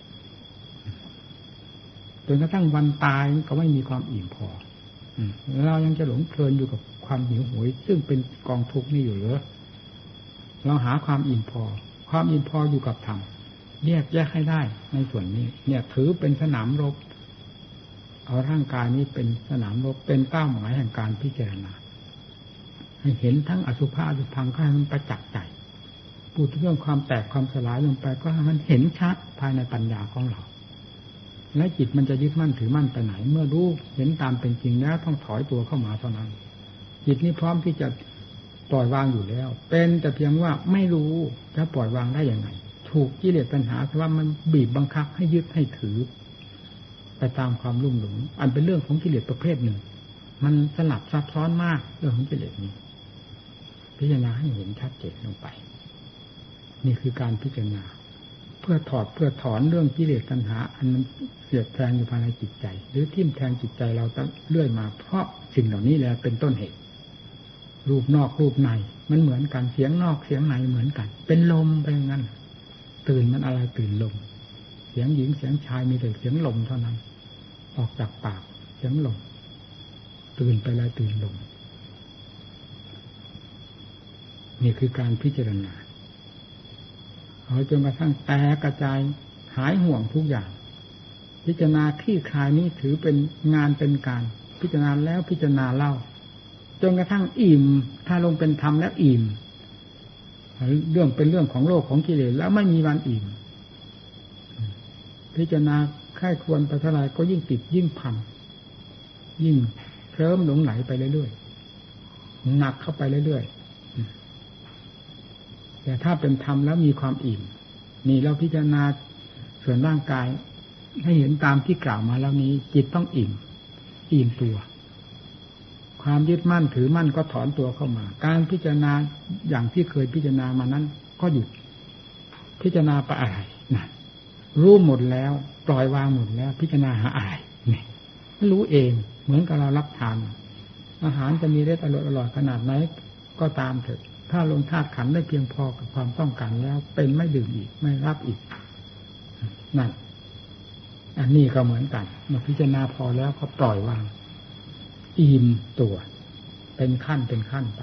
จนกระทั่งวันตายก็ไม่มีความอิ่มพอเรายังจะหลงเพลินอยู่กับความหิวโหยซึ่งเป็นกองทุกข์นี่อยู่เหรอเราหาความอิ่มพอความอิ่มพออยู่กับธรรมแยกให้ได้ในส่วนนี้เนี่ยถือเป็นสนามรบเอาร่างกายนี้เป็นสนามรบเป็นเป้าหมายแห่งการพิจารณาให้เห็นทั้งอสุภะอสุภังก็ให้มันประจักษ์ใจพูดเรื่องความแตกความสลายลงไปก็ให้มันเห็นชัดภายในปัญญาของเราและจิตมันจะยึดมั่นถือมั่นไปไหนเมื่อรู้เห็นตามเป็นจริงแล้วต้องถอยตัวเข้ามาเท่านั้นจิตนี้พร้อมที่จะปล่อยวางอยู่แล้วเป็นแต่เพียงว่าไม่รู้จะปล่อยวางได้อย่างไรถูกกิเลสตัณหาเพราะว่ามันบีบบังคับให้ยึดให้ถือไปตามความลุ่มหลงอันเป็นเรื่องของกิเลสประเภทหนึ่งมันสลับซับซ้อนมากเรื่องของกิเลสนี้พิจารณาให้เห็นชัดเจนลงไปนี่คือการพิจารณาเพื่อเพื่อถอนเรื่องกิเลสตัณหาอันมันเสียดแทงอยู่ภายในจิตใจหรือทิ่มแทงจิตใจเราตั้งเรื่อยมาเพราะสิ่งเหล่านี้แหละเป็นต้นเหตุรูปนอกรูปในมันเหมือนกันเสียงนอกเสียงในเหมือนกันเป็นลมไปอย่างนั้นตื่นมันอะไรตื่นลมเสียงหญิงเสียงชายมีแต่เสียงลมเท่านั้นออกจากปากเสียงลมตื่นไปแล้วตื่นลมนี่คือการพิจารณาเอาจนกระทั่งแตกกระจายหายห่วงทุกอย่างพิจารณาคลี่คลายนี้ถือเป็นงานเป็นการพิจารณาแล้วพิจารณาเล่าจนกระทั่งอิ่มถ้าลงเป็นธรรมแล้วอิ่มเรื่องเป็นเรื่องของโลกของกิเลสแล้วไม่มีวันอิ่มพิจารณาใคร่ควรไปเท่าไรก็ยิ่งติดยิ่งพังยิ่งเคลิ้มหลงไหลไปเรื่อยๆหนักเข้าไปเรื่อยๆแต่ถ้าเป็นธรรมแล้วมีความอิ่มนี่เราพิจารณาส่วนร่างกายให้เห็นตามที่กล่าวมาแล้วนี้จิตต้องอิ่มตัวความยึดมั่นถือมั่นก็ถอนตัวเข้ามาการพิจารณาอย่างที่เคยพิจารณามานั้นก็หยุดพิจารณาไปอะไรนะรู้หมดแล้วปล่อยวางหมดแล้วพิจารณาหาอะไรนี่รู้เองเหมือนกับเรารับทานอาหารจะมีรสอร่อยขนาดไหนก็ตามเถอะถ้าลงธาตุขันธ์ได้เพียงพอกับความต้องการแล้วเป็นไม่ดื่มอีกไม่รับอีกนั่นอันนี้ก็เหมือนกันเมื่อพิจารณาพอแล้วก็ปล่อยวางอิ่มตัวเป็นขั้นไป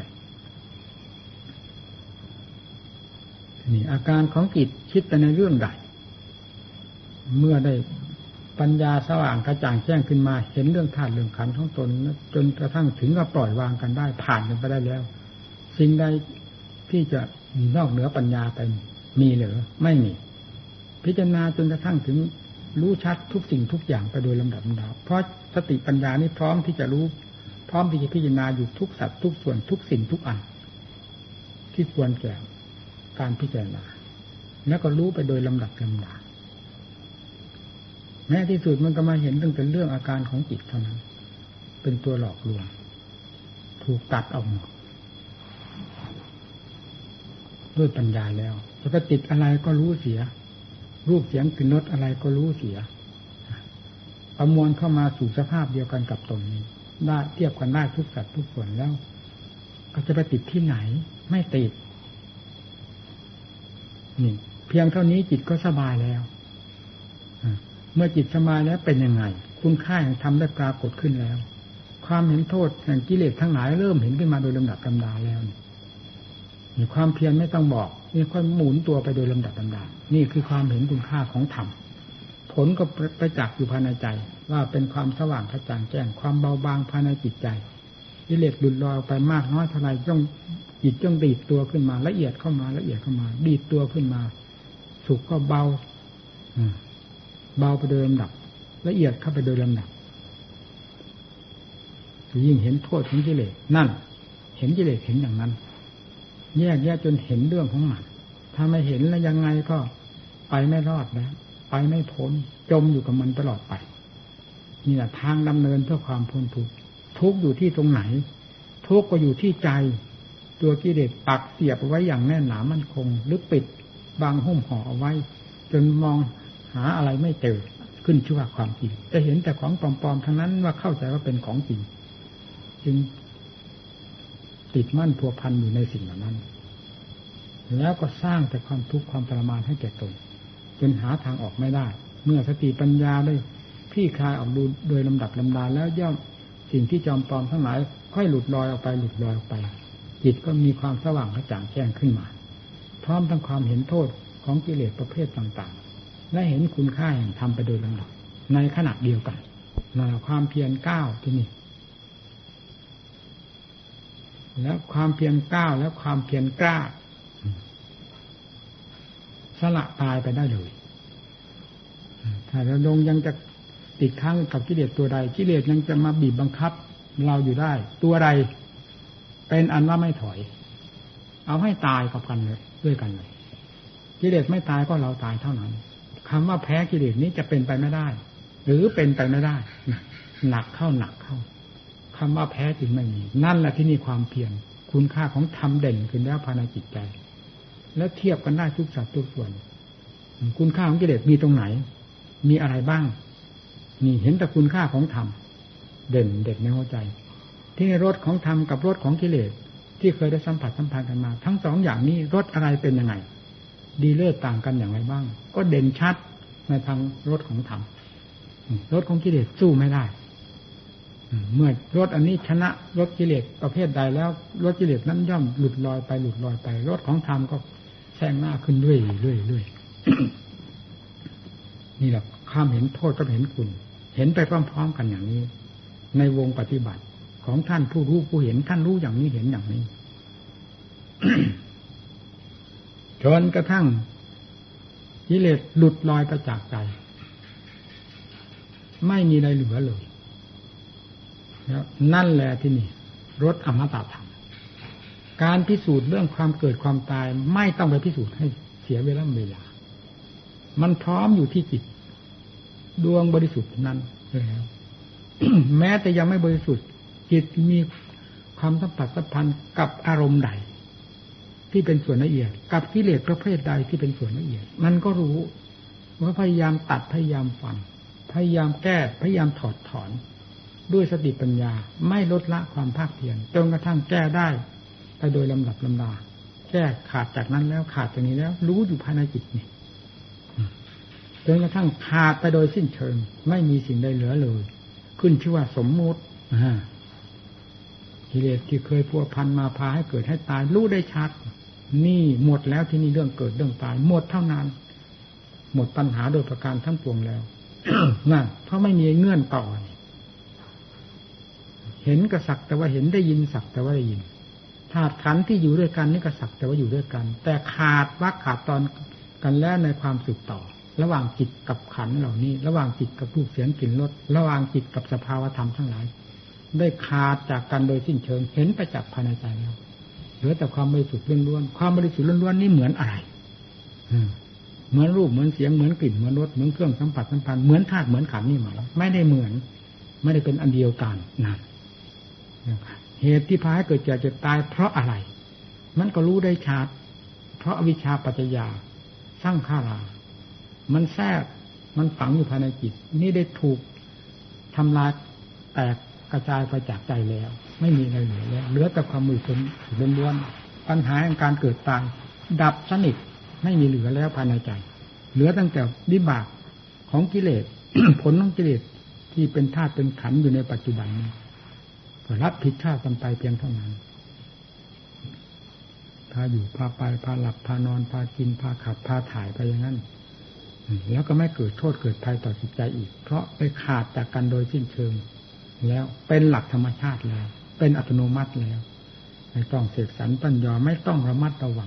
นี่อาการของจิตคิดไปในเรื่องใดเมื่อได้ปัญญาสว่างกระจ่างแจ้งขึ้นมาเห็นเรื่องธาตุเรื่องขันธ์ของตนจนกระทั่งถึงกับปล่อยวางกันได้ผ่านกันไปได้แล้วสิ่งใดที่จะนอกเหนือปัญญาไปมีหรือไม่มีพิจารณาจนกระทั่งถึงรู้ชัดทุกสิ่งทุกอย่างไปโดยลำดับเพราะสติปัญญานี้พร้อมที่จะรู้พร้อมที่จะพิจารณาอยู่ทุกสัตว์ทุกส่วนทุกสิ่งทุกอันที่ควรแก่การพิจารณาแล้วก็รู้ไปโดยลำดับแม้ที่สุดมันก็มาเห็นตั้งแต่เรื่องอาการของจิตเท่านั้นเป็นตัวหลอกลวงถูกตัดออกหมดด้วยปัญญาแล้วจะไปติดอะไรก็รู้เสียรูปเสียงกลิ่นรสอะไรก็รู้เสียประมวลเข้ามาสู่สภาพเดียวกันกับตนนี้ได้เทียบกันได้ทุกสัตว์ทุกส่วนแล้วก็จะไปติดที่ไหนไม่ติดนี่เพียงเท่านี้จิตก็สบายแล้วเมื่อจิตสบายแล้วเป็นยังไงคุณค่าแห่งธรรมได้ปรากฏขึ้นแล้วความเห็นโทษแห่งกิเลสทั้งหลายเริ่มเห็นขึ้นมาโดยลำดับลำดาแล้วนี่ความเพียรไม่ต้องบอกนี่ค่อยหมุนตัวไปโดยลำดับลำดานี่คือความเห็นคุณค่าของธรรมผลก็ประจักษ์อยู่ภายในใจว่าเป็นความสว่างกระจ่างแจ้งความเบาบางภายในจิตใจกิเลสหลุดลอยไปมากน้อยเท่าไรต้องจิตต้องดีดตัวขึ้นมาละเอียดเข้ามาดีดตัวขึ้นมาสุขก็เบาไปโดยลำดับละเอียดเข้าไปโดยลำดับยิ่งเห็นโทษของกิเลสนั่นเห็นกิเลสเห็นอย่างนั้นแยกจนเห็นเรื่องของมันถ้าไม่เห็นแล้วยังไงก็ไปไม่รอดแล้วไปไม่พ้นจมอยู่กับมันตลอดไปนี่แหละทางดำเนินเพื่อความพ้นทุกข์ทุกข์อยู่ที่ตรงไหนทุกข์ก็อยู่ที่ใจตัวกิเลสปักเสียบไว้อย่างแน่นหนามั่นคงหรือปิดบังหุ้มห่อเอาไว้จนมองหาอะไรไม่เจอขึ้นชื่อว่าความจริงจะเห็นแต่ของปลอมๆทั้งนั้นว่าเข้าใจว่าเป็นของจริงจึงติดมั่นพัวพันอยู่ในสิ่งเหล่านั้นแล้วก็สร้างแต่ความทุกข์ความทรมานให้แก่ตนจนหาทางออกไม่ได้เมื่อสติปัญญาได้คลี่คลายออกดูโดยลำดับลำดาแล้วย่อมสิ่งที่จอมปลอมทั้งหลายค่อยหลุดลอยออกไปจิตก็มีความสว่างกระจ่างแจ้งขึ้นมาพร้อมทั้งความเห็นโทษของกิเลสประเภทต่างๆและเห็นคุณค่าแห่งธรรมไปโดยลำดับในขณะเดียวกันนั่นความเพียรก้าวที่นี่แล้วความเพียรก้าวแล้วความเพียรกล้าสละตายไปได้เลยถ้าเราลงยังจะติดค้างกับกิเลสตัวใดกิเลสยังจะมาบีบบังคับเราอยู่ได้ตัวใดเป็นอันว่าไม่ถอยเอาให้ตายกับกันเลยด้วยกันเลยกิเลสไม่ตายก็เราตายเท่านั้นคำว่าแพ้กิเลสนี้จะเป็นไปไม่ได้หรือเป็นไปไม่ได้หนักเข้าคำว่าแพ้จึงไม่มีนั่นแหละที่นี่ความเพียรคุณค่าของธรรมเด่นขึ้นแล้วภายในจิตใจแล้วเทียบกันได้ทุกสัดทุกส่วนคุณค่าของกิเลสมีตรงไหนมีอะไรบ้างนี่เห็นแต่คุณค่าของธรรมเด่นในหัวใจที่รสของธรรมกับรสของกิเลสที่เคยได้สัมผัสสัมพันธ์กันมาทั้งสองอย่างนี้รสอะไรเป็นยังไงดีเลิศต่างกันอย่างไรบ้างก็เด่นชัดในทางรสของธรรมรสของกิเลสสู้ไม่ได้เมื่อรสอันนี้ชนะรสกิเลสประเภทใดแล้วรสกิเลสนั้นย่อมหลุดลอยไปรสของธรรมก็แซงหน้าขึ้นเรื่อยนี่แหละความเห็นโทษกับเห็นคุณเห็นไปพร้อมๆกันอย่างนี้ในวงปฏิบัติของท่านผู้รู้ผู้เห็นท่านรู้อย่างนี้เห็นอย่างนี้ จนกระทั่งกิเลสหลุดลอยไปจากใจไม่มีอะไรเหลือเลยแล้วนั่นแหละที่นี่รสอมตะธรรมการพิสูจน์เรื่องความเกิดความตายไม่ต้องไปพิสูจน์ให้เสียเวลามันพร้อมอยู่ที่จิตดวงบริสุทธิ์นั้นแล้ว แม้แต่ยังไม่บริสุทธิ์จิตมีความสัมพันธ์กับอารมณ์ใดที่เป็นส่วนละเอียดกับกิเลสประเภทใดที่เป็นส่วนละเอียดมันก็รู้ว่าพยายามตัดพยายามฟันพยายามแก้พยายามถอดถอนด้วยสติปัญญาไม่ลดละความภาคเพียรจนกระทั่งแก้ได้ไปโดยลำดับลำดาแก้ขาดจากนั้นแล้วขาดจากนี้แล้วรู้อยู่ภายในจิตนี่จนกระทั่งขาดไปโดยสิ้นเชิงไม่มีสิ่งใดเหลือเลยขึ้นชื่อว่าสมมุติกิเลสที่เคยพัวพันมาพาให้เกิดให้ตายรู้ได้ชัดนี่หมดแล้วที่นี่เรื่องเกิดเรื่องตายหมดเท่านั้นหมดปัญหาโดยประการทั้งปวงแล้ว นั่นเพราะไม่มีเงื่อนต่อเห็นก็สักแต่ว่าเห็นได้ยินสักแต่ว่าได้ยินธาตุขันธ์ที่อยู่ด้วยกันนี่ก็สักแต่ว่าอยู่ด้วยกันแต่ขาดวรรคขาดตอนกันแล้วในความสืบต่อระหว่างจิตกับขันธ์เหล่านี้ระหว่างจิตกับรูปเสียงกลิ่นรสระหว่างจิตกับสภาวธรรมทั้งหลายได้ขาดจากกันโดยสิ้นเชิงเห็นไปจากภายในใจแล้วเหลือแต่ความบริสุทธิ์ล้วนๆความบริสุทธิ์ล้วนๆนี่เหมือนอะไรเหมือนรูปเหมือนเสียงเหมือนกลิ่นเหมือนรสเหมือนเครื่องสัมผัสสัมพันธ์เหมือนธาตุเหมือนขันธ์นี่หมายไม่ได้เหมือนไม่ได้เป็นอันเดียวกันนั่นเหตุที่พาให้เกิดแก่เจ็บตายเพราะอะไรมันก็รู้ได้ชัดเพราะอวิชชาปัจจยาสร้างข้ารามันแทรกมันฝังอยู่ภายในจิตนี่ได้ถูกทำลายแตกกระจายไปจากใจแล้วไม่มีอะไรเหลือแล้วเหลือแต่ความมืดมนล้วนๆปัญหาของการเกิดตายดับสนิทไม่มีเหลือแล้วภายในใจเหลือตั้งแต่วิบากของกิเลส ผลของกิเลสที่เป็นธาตุเป็นขันธ์อยู่ในปัจจุบันนี้ก็รับผิดชอบกันไปเพียงเท่านั้นพาอยู่พาไปพาหลับพานอนพากินพาขับพาถ่ายไปอย่างนั้นแล้วก็ไม่เกิดโทษเกิดภัยต่อจิตใจอีกเพราะไปขาดจากกันโดยสิ้นเชิงแล้วเป็นหลักธรรมชาติแล้วเป็นอัตโนมัติแล้วไม่ต้องเสกสรรปัญญาไม่ต้องระมัดระวัง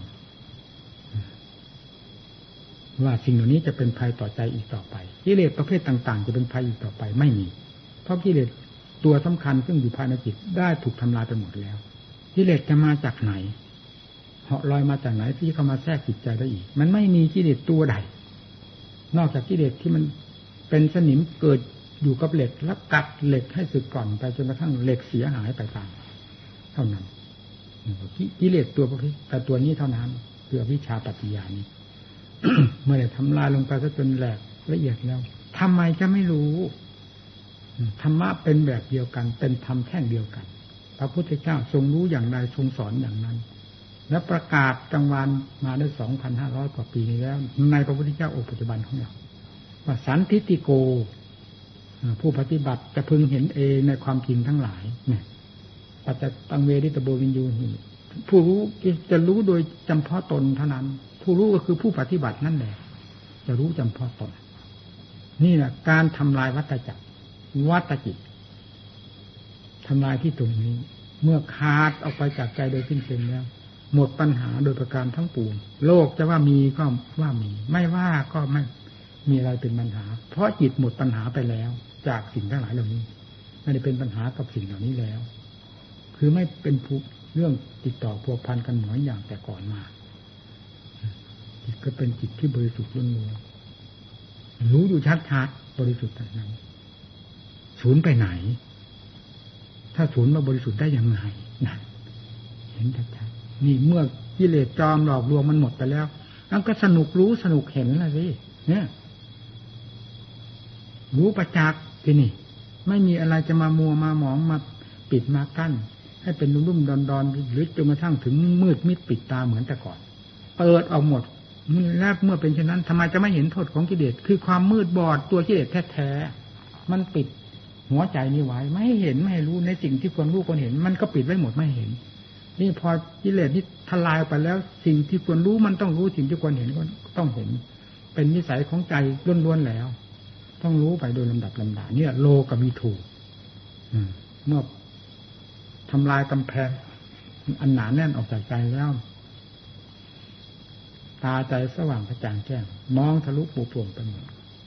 ว่าสิ่งเหล่านี้จะเป็นภัยต่อใจอีกต่อไปกิเลสประเภทต่างๆจะเป็นภัยอีกต่อไปไม่มีเพราะกิเลสตัวสำคัญซึ่งอยู่ภายในจิตได้ถูกทำลายไปหมดแล้วกิเลสจะมาจากไหนเหาะลอยมาจากไหนที่เข้ามาแทรกจิตใจได้อีกมันไม่มีกิเลสตัวใดนอกจากกิเลสที่มันเป็นสนิมเกิดอยู่กับเหล็กแล้วกัดเหล็กให้สึกก่อนไปจนกระทั่งเหล็กเสียหายไปตามเท่านั้นกิเลสตัวประเภทแต่ตัวนี้เท่านั้นคืออวิชชาปัจจยานี้ เมื่อได้ทำลายลงไปซะจนแหลกละเอียดแล้วทำไมจะไม่รู้ธรรมะเป็นแบบเดียวกันเป็นธรรมแท่งเดียวกันพระพุทธเจ้าทรงรู้อย่างใดทรงสอนอย่างนั้นและประกาศกลางวันมาได้ 2,500 กว่าปีนี้แล้วในพระพุทธเจ้าองค์ปัจจุบันของเราว่าสันทิฏฐิโกผู้ปฏิบัติจะพึงเห็นเองในความจริงทั้งหลายเนี่ยปัจจตังเวทิตโบวินยูหิผู้รู้จะรู้โดยจำเพาะตนเท่านั้นผู้รู้ก็คือผู้ปฏิบัตินั่นแหละจะรู้จำเพาะตนนี่แหละการทำลายวัฏจักรวัฏจิตทำลายที่ตรงนี้เมื่อขาดออกไปจากใจโดยสิ้นเชิงแล้วหมดปัญหาโดยประการทั้งปวงโลกจะว่ามีก็ว่ามีไม่ว่าก็ไม่มีอะไรเป็นปัญหาเพราะจิตหมดปัญหาไปแล้วจากสิ่งทั้งหลายเหล่านี้ไม่ได้เป็นปัญหากับสิ่งเหล่านี้แล้วคือไม่เป็นเรื่องติดต่อพัวพันกันเหมือนอย่างแต่ก่อนมาจิตก็เป็นจิตที่บริสุทธิ์ล้วนๆรู้อยู่ชัดๆบริสุทธิ์แต่นั้นศูนย์ไปไหนถ้าศูนย์มาบริสุทธิ์ได้ยังไงนะเห็นชัดๆนี่เมื่อกิเลสจอมหลอกลวงมันหมดไปแล้วนั่นก็สนุกรู้สนุกเห็นแล้วสิเนี่ยรู้ประจักษ์ที่นี่ไม่มีอะไรจะมามัวมาหมองมาปิดมากั้นให้เป็นรุ่มๆดอนๆหรือจนกระทั่งถึงมืดมิดปิดตาเหมือนแต่ก่อนเปิดออกหมดแล้วเมื่อเป็นเช่นนั้นทำไมจะไม่เห็นโทษของกิเลสคือความมืดบอดตัวกิเลสแท้ๆมันปิดหัวใจนี้ไว้ไม่ให้เห็นไม่ให้รู้ในสิ่งที่ควรรู้ควรเห็นมันก็ปิดไว้หมดไม่เห็นนี่พอกิเลสนี่ทลายไปแล้วสิ่งที่ควรรู้มันต้องรู้สิ่งที่ควรเห็นก็ต้องเห็นเป็นนิสัยของใจล้วนๆแล้วต้องรู้ไปโดยลำดับลำดาเนี่ยโลกับมีถูกเมื่อทำลายกำแพงอันหนาแน่นออกจากใจแล้วตาใจสว่างกระจ่างแจ้งมองทะลุปูโปร่งไปหมด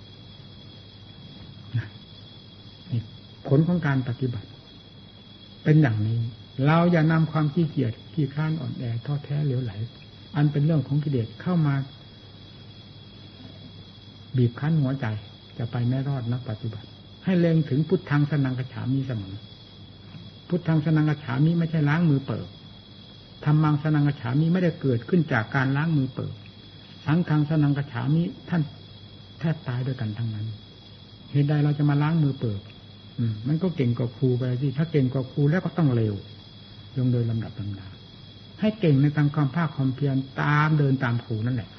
นี่ผลของการปฏิบัติเป็นอย่างนี้เราอย่านำความขี้เกียจขี้คร้านอ่อนแอท้อแท้เหลวไหลอันเป็นเรื่องของกิเลสเข้ามาบีบคั้นหัวใจจะไปไม่รอดนักปฏิบัติให้เล็งถึงพุทธังสนังกัจฉามิเสมอพุทธังสนังกัจฉามิไม่ใช่ล้างมือเปิดธัมมังสนังกัจฉามิไม่ได้เกิดขึ้นจากการล้างมือเปิดสังฆังสนังกัจฉามิท่านแทบตายด้วยกันทั้งนั้นเหตุใดเราจะมาล้างมือเปิดมันก็เก่งกว่าครูไปสิถ้าเก่งกว่าครูแล้วก็ต้องเร็วลงโดยลำดับลำดาให้เก่งในทางความภาคความเพียรตามเดินตามครูนั่นแหละ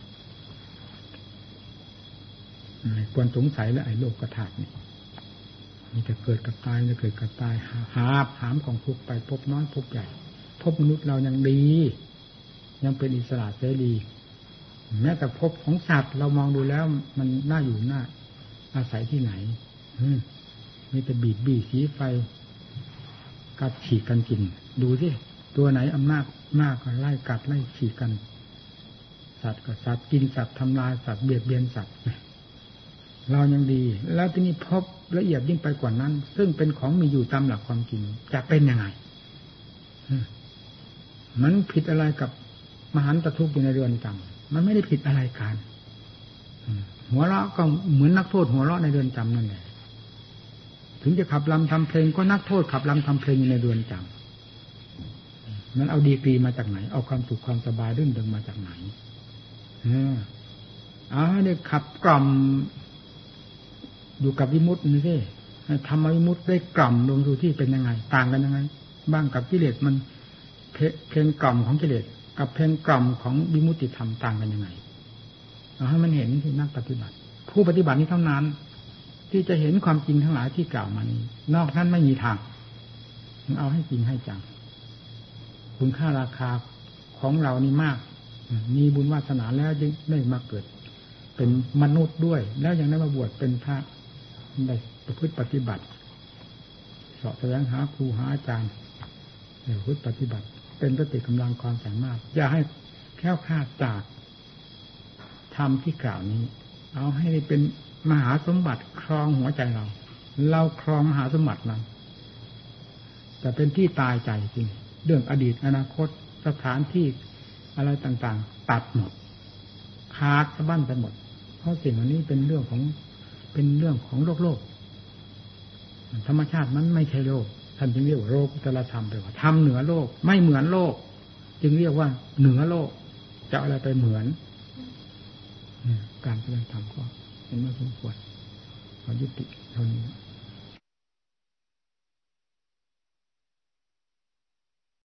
ควรสงสัยและไอ้โลกกระถานี่มีแต่เกิดกับตายจะเกิดกับตายหามของทุกไปพบน้อยพบใหญ่พบมนุษย์เรายังดียังเป็นอิสระเสรีแม้แต่พบของสัตว์เรามองดูแล้วมันน่าอยู่น่าอาศัยที่ไหนมีแต่บีบบี้สีไฟกัดฉีกกันกินดูสิตัวไหนอำนาจมากก็ไล่กัดไล่ฉีกกันสัตว์กับสัตว์กินสัตว์ทำลายสัตว์เบียดเบียนสัตว์เรายังดีแล้วที่นี่พบละเอียดยิ่งไปกว่านั้นซึ่งเป็นของมีอยู่ตามหลักความจริงจะเป็นยังไงมันผิดอะไรกับมหันตทุกข์อยู่ในเรือนจำมันไม่ได้ผิดอะไรกันหัวเราะก็เหมือนนักโทษหัวเราะในเรือนจำนั่นแหละถึงจะขับลำทำเพลงก็นักโทษขับลำทำเพลงอยู่ในเรือนจำมันเอาดีกรีมาจากไหนเอาความสุขความสบายรื่นเริงมาจากไหนเนี่ยขับกล่อมอยู่กับวิมุตตินี่สิธรรมวิมุตติได้กล่อมลงสู่ที่เป็นยังไงต่างกันยังไงบ้างกับกิเลสมันเพลงกล่อมของกิเลสกับเพลงกล่อมของวิมุตติธรรมต่างกันยังไงเอาให้มันเห็นที่นักปฏิบัติผู้ปฏิบัตินี้เท่านั้นที่จะเห็นความจริงทั้งหลายที่กล่าวมานี้นอกนั้นไม่มีทางเอาให้จริงให้จังคุณค่าราคาของเรานี่มากมีบุญวาสนาแล้วจึงได้มาเกิดเป็นมนุษย์ด้วยแล้วยังได้มาบวชเป็นพระได้ประพฤติปฏิบัติเสาะแสวงหาครูหาอาจารย์ประพฤติปฏิบัติเป็นสติกำลังความสามารถอย่าให้แคล้วคลาดจากธรรมที่กล่าวนี้เอาให้เป็นมหาสมบัติครองหัวใจเราครองมหาสมบัตินั้นแต่เป็นที่ตายใจจริงเรื่องอดีตอนาคตสถานที่อะไรต่างๆตัดหมดขาดสะบั้นไปหมดเพราะสิ่งเหล่านี้เป็นเรื่องของโลกธรรมชาติมันไม่ใช่โลกท่านจึงเรียกว่าโลกุตตรธรรมไปว่าธรรมเหนือโลกไม่เหมือนโลกจึงเรียกว่าเหนือโลกจะอะไรไปเหมือนการแสดงธรรมก็เป็นเมื่อสมควรขอยุติเท่านี้